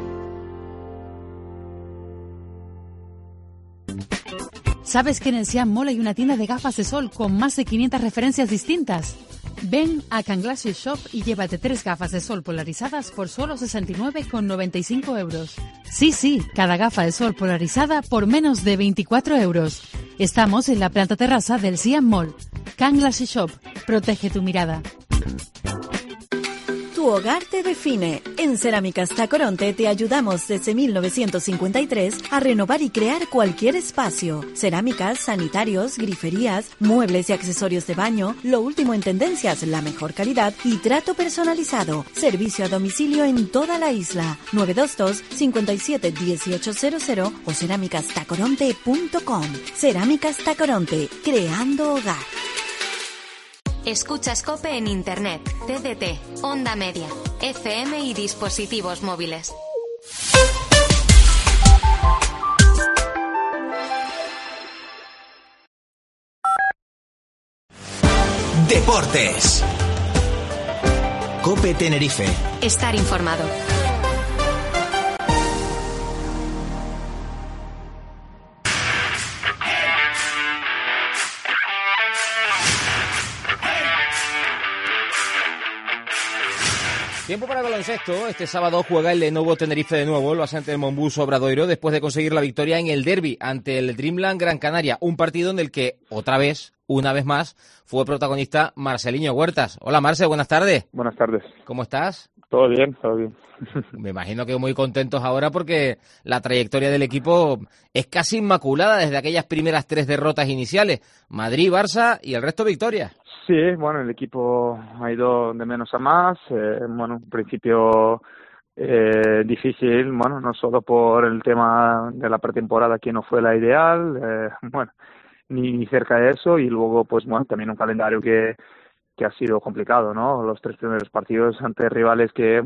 S11: ¿Sabes que en el Siam Mall hay una tienda de gafas de sol con más de 500 referencias distintas? Ven a Can Glasses Shop y llévate 3 gafas de sol polarizadas por solo 69,95 euros. Sí, cada gafa de sol polarizada por menos de 24 euros. Estamos en la planta terraza del Siam Mall. Can Glasses Shop, protege tu mirada.
S17: Tu hogar te define. En Cerámicas Tacoronte te ayudamos desde 1953 a renovar y crear cualquier espacio. Cerámicas, sanitarios, griferías, muebles y accesorios de baño, lo último en tendencias, la mejor calidad y trato personalizado. Servicio a domicilio en toda la isla. 922 57 1800 o cerámicastacoronte.com. Cerámicas Tacoronte, creando hogar.
S2: Escuchas COPE en Internet, TDT, Onda Media, FM y dispositivos móviles.
S7: Deportes. COPE Tenerife.
S2: Estar informado.
S3: Tiempo para el baloncesto. Este sábado juega el Lenovo Tenerife de nuevo, lo hace ante el Monbus Obradoiro, después de conseguir la victoria en el derbi ante el Dreamland Gran Canaria. Un partido en el que, una vez más, fue protagonista Marceliño Huertas. Hola Marce, buenas tardes.
S8: Buenas tardes.
S3: ¿Cómo estás?
S8: Todo bien, todo bien.
S3: Me imagino que muy contentos ahora porque la trayectoria del equipo es casi inmaculada desde aquellas primeras 3 derrotas iniciales. Madrid, Barça y el resto victorias.
S8: Sí, bueno, el equipo ha ido de menos a más. Un principio difícil, no solo por el tema de la pretemporada que no fue la ideal, ni cerca de eso, y luego también un calendario que ha sido complicado, ¿no? Los 3 primeros partidos ante rivales que,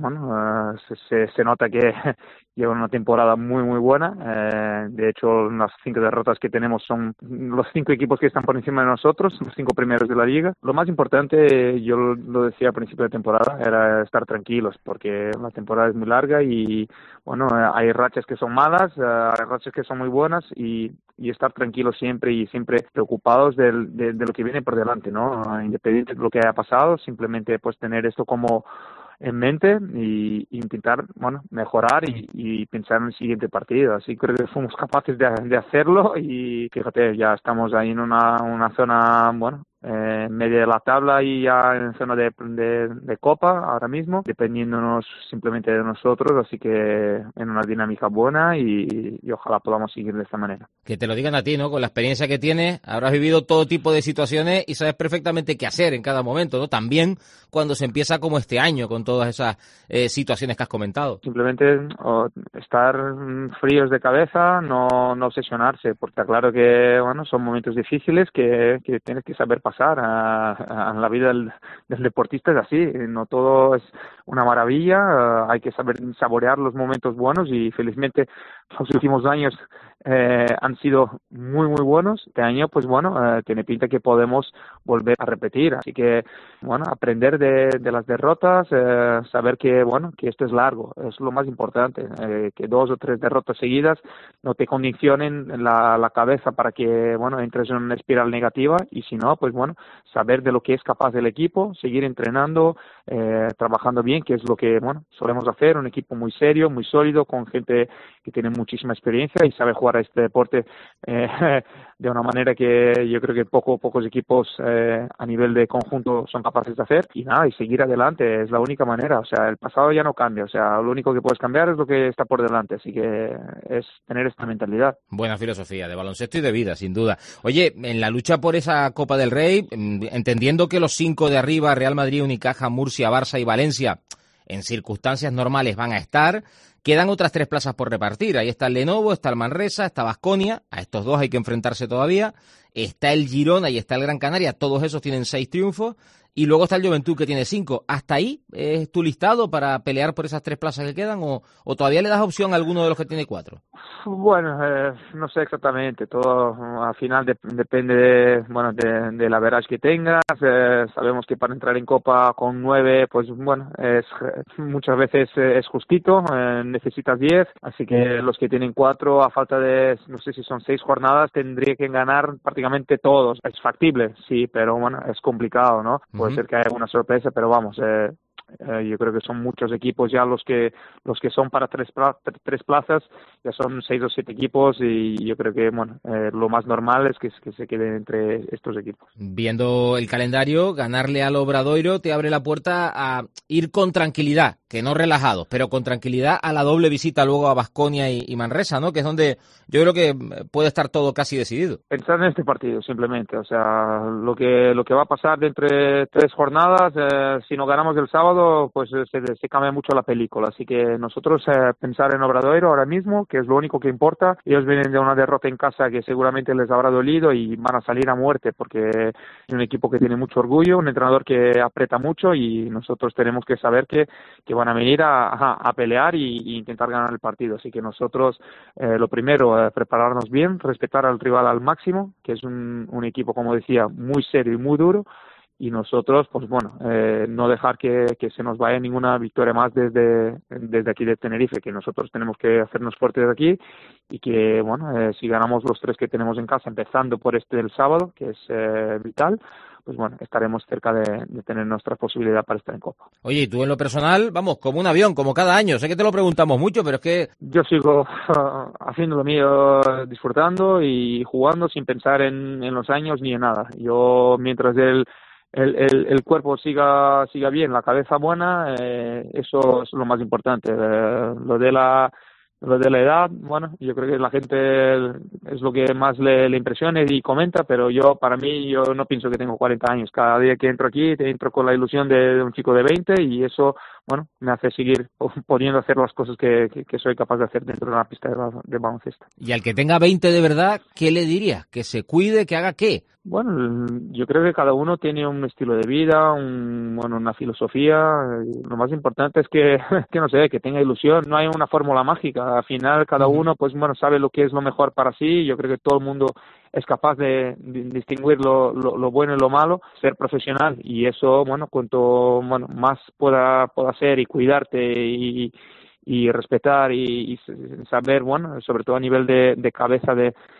S8: se nota que llevan una temporada muy, muy buena. De hecho, las 5 derrotas que tenemos son los 5 equipos que están por encima de nosotros, los 5 primeros de la liga. Lo más importante, yo lo decía al principio de temporada, era estar tranquilos, porque la temporada es muy larga y, hay rachas que son malas, hay rachas que son muy buenas y estar tranquilos siempre y siempre preocupados de lo que viene por delante, ¿no? Independiente de lo que haya pasado, simplemente tener esto como en mente y intentar mejorar y pensar en el siguiente partido. Así creo que fuimos capaces de hacerlo y fíjate, ya estamos ahí en una zona media de la tabla y ya en zona de Copa ahora mismo, dependiéndonos simplemente de nosotros, así que en una dinámica buena y ojalá podamos seguir de esta manera.
S3: Que te lo digan a ti, ¿no? Con la experiencia que tienes, habrás vivido todo tipo de situaciones y sabes perfectamente qué hacer en cada momento, ¿no? También cuando se empieza como este año, con todas esas situaciones que has comentado.
S8: Simplemente estar fríos de cabeza, no obsesionarse, porque está claro que son momentos difíciles que tienes que saber pasar. A la vida del deportista es así, no todo es una maravilla, hay que saber saborear los momentos buenos y felizmente los últimos años han sido muy muy buenos. Este año tiene pinta que podemos volver a repetir, así que aprender de las derrotas, saber que esto es largo, es lo más importante, que 2 o 3 derrotas seguidas no te condicionen la cabeza para que entres en una espiral negativa y si no, saber de lo que es capaz el equipo, seguir entrenando, trabajando bien, que es lo que solemos hacer, un equipo muy serio, muy sólido, con gente que tiene muchísima experiencia y sabe jugar a este deporte de una manera que yo creo que pocos equipos a nivel de conjunto son capaces de hacer y seguir adelante es la única manera. O sea, el pasado ya no cambia, o sea, lo único que puedes cambiar es lo que está por delante, así que es tener esta mentalidad.
S3: Buena filosofía de baloncesto y de vida, sin duda. Oye, en la lucha por esa Copa del Rey, entendiendo que los 5 de arriba, Real Madrid, Unicaja, Murcia, Barça y Valencia, en circunstancias normales van a estar, quedan otras 3 plazas por repartir. Ahí está el Lenovo, está el Manresa, está Baskonia, a estos 2 hay que enfrentarse todavía, está el Girona y está el Gran Canaria, todos esos tienen 6 triunfos, y luego está el Juventud que tiene 5. ¿Hasta ahí es tu listado para pelear por esas 3 plazas que quedan o todavía le das opción a alguno de los que tiene 4?
S8: No sé exactamente, todo al final depende de la average que tengas. Sabemos que para entrar en Copa con 9, muchas veces es justito, necesitas 10, así que los que tienen 4 a falta de, no sé si son 6 jornadas, tendría que ganar prácticamente todos. Es factible, sí, pero es complicado, ¿no? Puede ser que haya alguna sorpresa, pero yo creo que son muchos equipos ya los que son para 3 plazas, ya son 6 o 7 equipos y yo creo que lo más normal es que se queden entre estos equipos.
S3: Viendo el calendario, ganarle al Obradoiro te abre la puerta a ir con tranquilidad, que no relajados, pero con tranquilidad a la doble visita luego a Baskonia y Manresa, ¿no? Que es donde yo creo que puede estar todo casi decidido.
S8: Pensar en este partido simplemente, o sea, lo que va a pasar de entre 3 jornadas, si no ganamos el sábado partido pues se cambia mucho la película, así que nosotros pensar en Obradoiro ahora mismo, que es lo único que importa. Ellos vienen de una derrota en casa que seguramente les habrá dolido y van a salir a muerte porque es un equipo que tiene mucho orgullo, un entrenador que aprieta mucho y nosotros tenemos que saber que van a venir a pelear y intentar ganar el partido. Así que nosotros lo primero, prepararnos bien, respetar al rival al máximo, que es un equipo, como decía, muy serio y muy duro, y nosotros, pues bueno, no dejar que se nos vaya ninguna victoria más desde aquí de Tenerife, que nosotros tenemos que hacernos fuertes aquí y que, bueno, si ganamos los 3 que tenemos en casa, empezando por este del sábado, que es vital, pues bueno, estaremos cerca de tener nuestra posibilidad para estar en Copa.
S3: Oye, y tú en lo personal, vamos, como un avión, como cada año. Sé que te lo preguntamos mucho, pero es que...
S8: Yo sigo haciendo lo mío, disfrutando y jugando sin pensar en los años ni en nada. Yo, mientras el cuerpo siga bien, la cabeza buena, eso es lo más importante. Lo de la edad, bueno, yo creo que la gente es lo que más le impresiona y comenta, pero para mí, yo no pienso que tengo 40 años. Cada día que entro aquí, entro con la ilusión de un chico de 20 y eso, bueno, me hace seguir pudiendo hacer las cosas que soy capaz de hacer dentro de una pista de baloncesto.
S3: Y al que tenga 20 de verdad, ¿qué le dirías? ¿Que se cuide, que haga qué?
S8: Bueno, yo creo que cada uno tiene un estilo de vida, una filosofía. Lo más importante es que no sé, que tenga ilusión. No hay una fórmula mágica. Al final, cada uno, pues bueno, sabe lo que es lo mejor para sí. Yo creo que todo el mundo es capaz de distinguir lo bueno y lo malo, ser profesional. Y eso, bueno, cuanto más pueda hacer y cuidarte y respetar y saber, bueno, sobre todo a nivel de cabeza,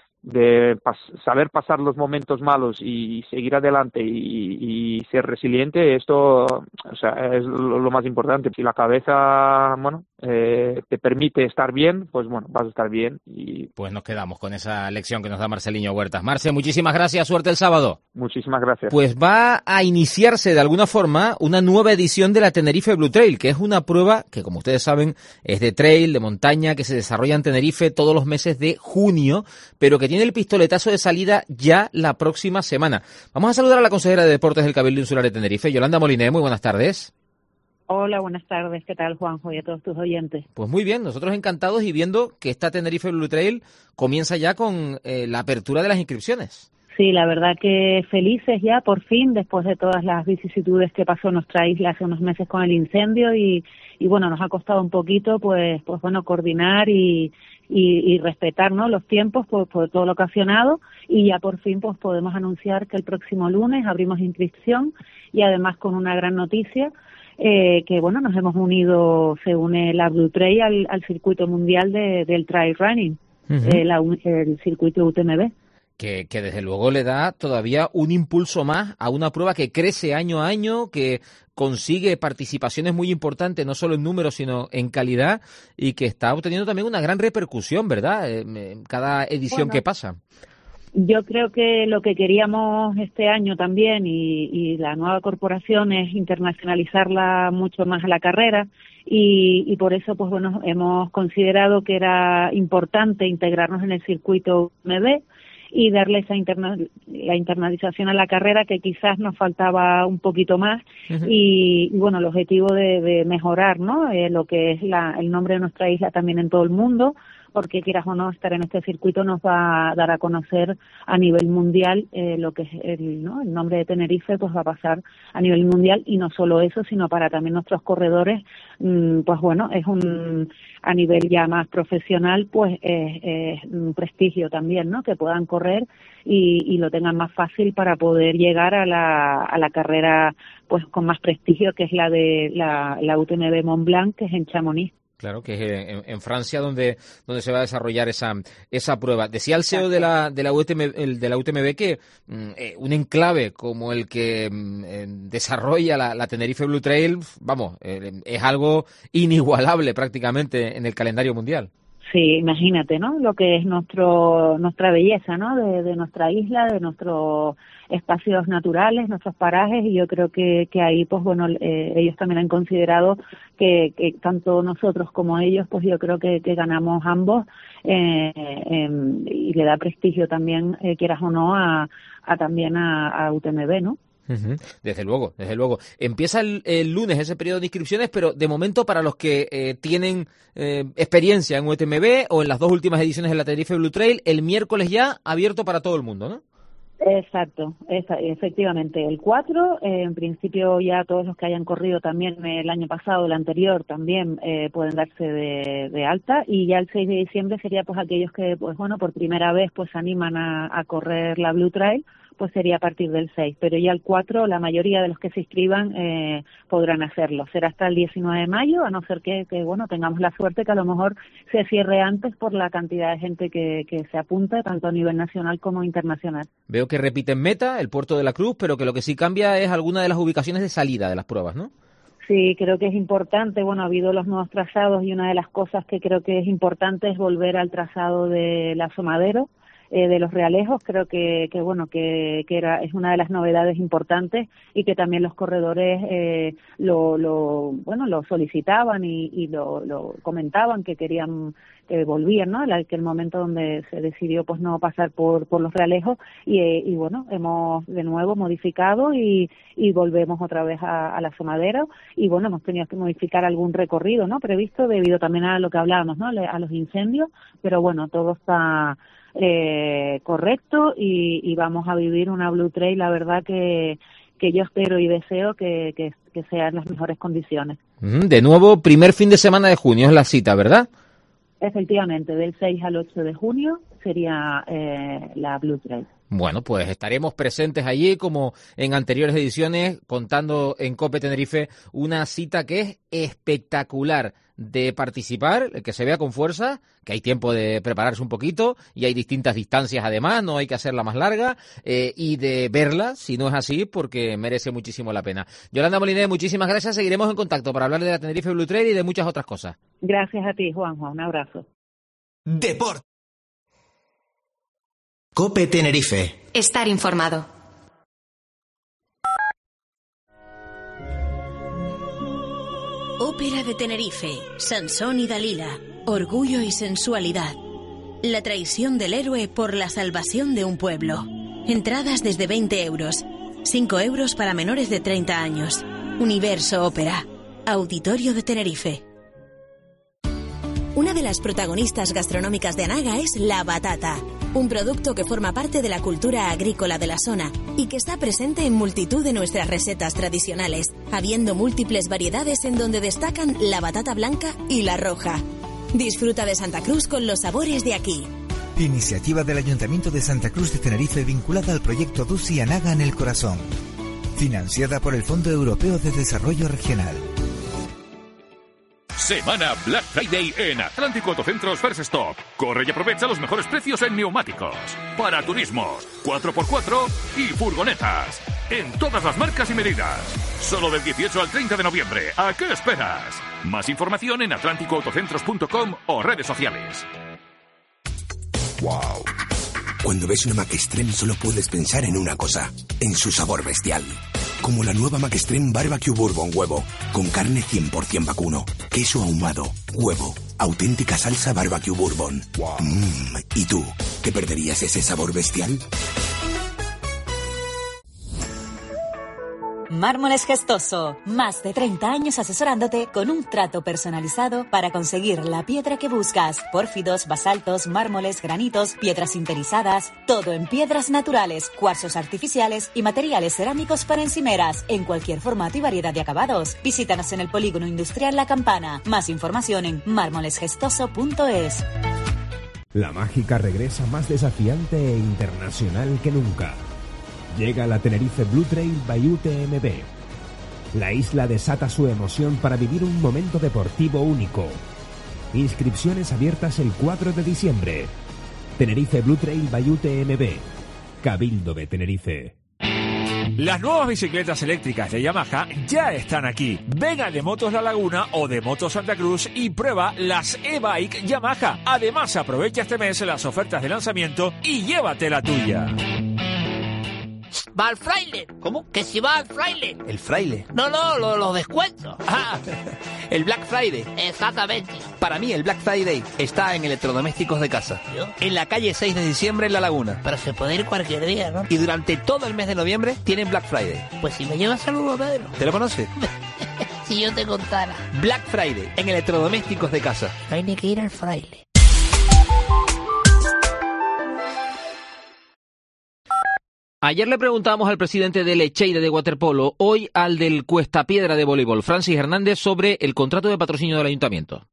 S8: saber pasar los momentos malos y seguir adelante y ser resiliente, esto, o sea, es lo más importante. Si la cabeza, bueno, te permite estar bien, pues bueno, vas a estar bien. Y
S3: pues nos quedamos con esa lección que nos da Marceliño Huertas. Marce, muchísimas gracias, suerte el sábado.
S8: Muchísimas gracias.
S3: Pues va a iniciarse de alguna forma una nueva edición de la Tenerife Blue Trail, que es una prueba que, como ustedes saben, es de trail, de montaña, que se desarrolla en Tenerife todos los meses de junio, pero que tiene el pistoletazo de salida ya la próxima semana. Vamos a saludar a la consejera de Deportes del Cabildo Insular de Tenerife, Yolanda Moliné. Muy buenas tardes.
S10: Hola, buenas tardes. ¿Qué tal, Juanjo, y a todos tus oyentes?
S3: Pues muy bien, nosotros encantados y viendo que esta Tenerife Blue Trail comienza ya con la apertura de las inscripciones.
S10: Sí, la verdad que felices ya, por fin, después de todas las vicisitudes que pasó nuestra isla hace unos meses con el incendio y bueno, nos ha costado un poquito, pues bueno, coordinar y respetar, ¿no?, los tiempos por todo lo ocasionado, y ya por fin pues podemos anunciar que el próximo lunes abrimos inscripción y además con una gran noticia, que bueno, nos hemos unido, se une la Blue Trail al circuito mundial del trail running, el circuito UTMB.
S3: Que desde luego le da todavía un impulso más a una prueba que crece año a año, que consigue participaciones muy importantes, no solo en números, sino en calidad, y que está obteniendo también una gran repercusión, ¿verdad?, en cada edición que pasa.
S10: Yo creo que lo que queríamos este año también y la nueva corporación es internacionalizarla mucho más a la carrera y por eso, pues bueno, hemos considerado que era importante integrarnos en el circuito UTMB y darle esa la internalización a la carrera que quizás nos faltaba un poquito más. Y bueno, el objetivo de mejorar, ¿no?, lo que es el nombre de nuestra isla también en todo el mundo, porque quieras o no, estar en este circuito nos va a dar a conocer a nivel mundial lo que es el nombre de Tenerife, pues va a pasar a nivel mundial, y no solo eso, sino para también nuestros corredores, pues bueno, es a nivel ya más profesional, pues es un prestigio también, ¿no?, que puedan correr y lo tengan más fácil para poder llegar a la carrera pues con más prestigio, que es la de la UTMB Mont Blanc, que es en Chamonix.
S3: Claro, que es en Francia donde se va a desarrollar esa prueba. Decía el CEO de la UTMB que un enclave como el que desarrolla la Tenerife Blue Trail, vamos, es algo inigualable prácticamente en el calendario mundial.
S10: Sí, imagínate, ¿no?, lo que es nuestra belleza, ¿no?, de nuestra isla, de nuestros espacios naturales, nuestros parajes, y yo creo que ahí, pues bueno, ellos también han considerado que tanto nosotros como ellos, pues yo creo que ganamos ambos, y le da prestigio también, quieras o no, también a UTMB, ¿no?
S3: Desde luego. Empieza el lunes ese periodo de inscripciones, pero de momento para los que tienen experiencia en UTMB o en las 2 últimas ediciones de la Tenerife Blue Trail, el miércoles ya abierto para todo el mundo, ¿no?
S10: Exacto, efectivamente. El 4, en principio ya todos los que hayan corrido también el año pasado, el anterior, también pueden darse de alta, y ya el 6 de diciembre sería pues aquellos que, pues bueno, por primera vez pues se animan a correr la Blue Trail, pues sería a partir del 6, pero ya el 4 la mayoría de los que se inscriban podrán hacerlo. Será hasta el 19 de mayo, a no ser que bueno, tengamos la suerte que a lo mejor se cierre antes por la cantidad de gente que se apunta, tanto a nivel nacional como internacional.
S3: Veo que repiten meta, el Puerto de la Cruz, pero que lo que sí cambia es alguna de las ubicaciones de salida de las pruebas, ¿no?
S10: Sí, creo que es importante. Bueno, ha habido los nuevos trazados y una de las cosas que creo que es importante es volver al trazado de la Asomadero, de los Realejos. Creo que es una de las novedades importantes y que también los corredores lo solicitaban y lo comentaban, que querían que volvían, ¿no? Que el momento donde se decidió pues no pasar por los Realejos y bueno, hemos de nuevo modificado y volvemos otra vez a la Asomadero, y bueno, hemos tenido que modificar algún recorrido, ¿no?, previsto debido también a lo que hablábamos, ¿no?, a los incendios, pero bueno, todo está correcto y vamos a vivir una Blue Trail, la verdad que yo espero y deseo que sean las mejores condiciones.
S3: De nuevo, primer fin de semana de junio es la cita, ¿verdad?
S10: Efectivamente, del 6 al 8 de junio sería la Blue Trail.
S3: Bueno, pues estaremos presentes allí como en anteriores ediciones, contando en COPE Tenerife una cita que es espectacular de participar, que se vea con fuerza, que hay tiempo de prepararse un poquito y hay distintas distancias además, no hay que hacerla más larga, y de verla, si no es así, porque merece muchísimo la pena. Yolanda Moliné, muchísimas gracias, seguiremos en contacto para hablar de la Tenerife Blue Trail y de muchas otras cosas.
S10: Gracias a ti, Juanjo, un abrazo.
S7: Deporte. COPE Tenerife.
S2: Estar informado.
S12: Ópera de Tenerife, Sansón y Dalila, orgullo y sensualidad. La traición del héroe por la salvación de un pueblo. Entradas desde 20 euros. 5 euros para menores de 30 años. Universo Ópera. Auditorio de Tenerife. Una de las protagonistas gastronómicas de Anaga es la batata, un producto que forma parte de la cultura agrícola de la zona y que está presente en multitud de nuestras recetas tradicionales, habiendo múltiples variedades en donde destacan la batata blanca y la roja. Disfruta de Santa Cruz con los sabores de aquí.
S13: Iniciativa del Ayuntamiento de Santa Cruz de Tenerife vinculada al proyecto Dusi Anaga en el Corazón, financiada por el Fondo Europeo de Desarrollo Regional.
S14: Semana Black Friday en Atlántico Autocentros First Stop. Corre y aprovecha los mejores precios en neumáticos, para turismos, 4x4 y furgonetas. En todas las marcas y medidas. Solo del 18 al 30 de noviembre. ¿A qué esperas? Más información en atlánticoautocentros.com o redes sociales.
S15: Wow. Cuando ves una Mac Extreme solo puedes pensar en una cosa, en su sabor bestial. Como la nueva Mac Extreme Barbecue Bourbon Huevo, con carne 100% vacuno, queso ahumado, huevo, auténtica salsa Barbecue Bourbon. Wow. ¿Y tú, qué perderías ese sabor bestial?
S17: Mármoles Gestoso, más de 30 años asesorándote con un trato personalizado para conseguir la piedra que buscas. Pórfidos, basaltos, mármoles, granitos, piedras sinterizadas, todo en piedras naturales, cuarzos artificiales y materiales cerámicos para encimeras, en cualquier formato y variedad de acabados. Visítanos en el Polígono Industrial La Campana. Más información en mármolesgestoso.es.
S16: La mágica regresa más desafiante e internacional que nunca. Llega la Tenerife Blue Trail by UTMB. La isla desata su emoción para vivir un momento deportivo único. Inscripciones abiertas el 4 de diciembre. Tenerife Blue Trail by UTMB. Cabildo de Tenerife.
S21: Las nuevas bicicletas eléctricas de Yamaha ya están aquí. Ven a De Motos La Laguna o De Motos Santa Cruz y prueba las e-bike Yamaha. Además, aprovecha este mes las ofertas de lanzamiento y llévate la tuya.
S9: va al fraile.
S18: ¿Cómo?
S9: Que si va al fraile.
S18: ¿El fraile?
S9: No, los descuentos.
S18: Ah, el Black Friday.
S9: Exactamente.
S18: Para mí el Black Friday está en electrodomésticos de casa.
S9: ¿Yo?
S18: En la calle 6 de diciembre en La Laguna.
S9: Pero se puede ir cualquier día, ¿no?
S18: Y durante todo el mes de noviembre tienen Black Friday.
S9: Pues si me llevas al Hugo Pedro.
S18: ¿Te lo conoces?
S9: Si yo te contara.
S18: Black Friday en electrodomésticos de casa.
S9: No hay ni que ir al fraile.
S3: Ayer le preguntamos al presidente del Echeide de waterpolo, hoy al del Cuesta Piedra de voleibol, Francis Hernández, sobre el contrato de patrocinio del ayuntamiento.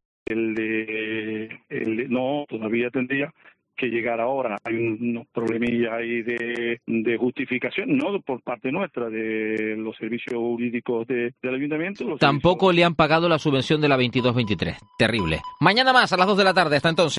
S19: No, todavía tendría que llegar ahora. Hay unos problemillas ahí de justificación, no por parte nuestra, de los servicios jurídicos del ayuntamiento.
S3: Tampoco le han pagado la subvención de la 22-23. Terrible. Mañana más a las 2 de la tarde. Hasta entonces.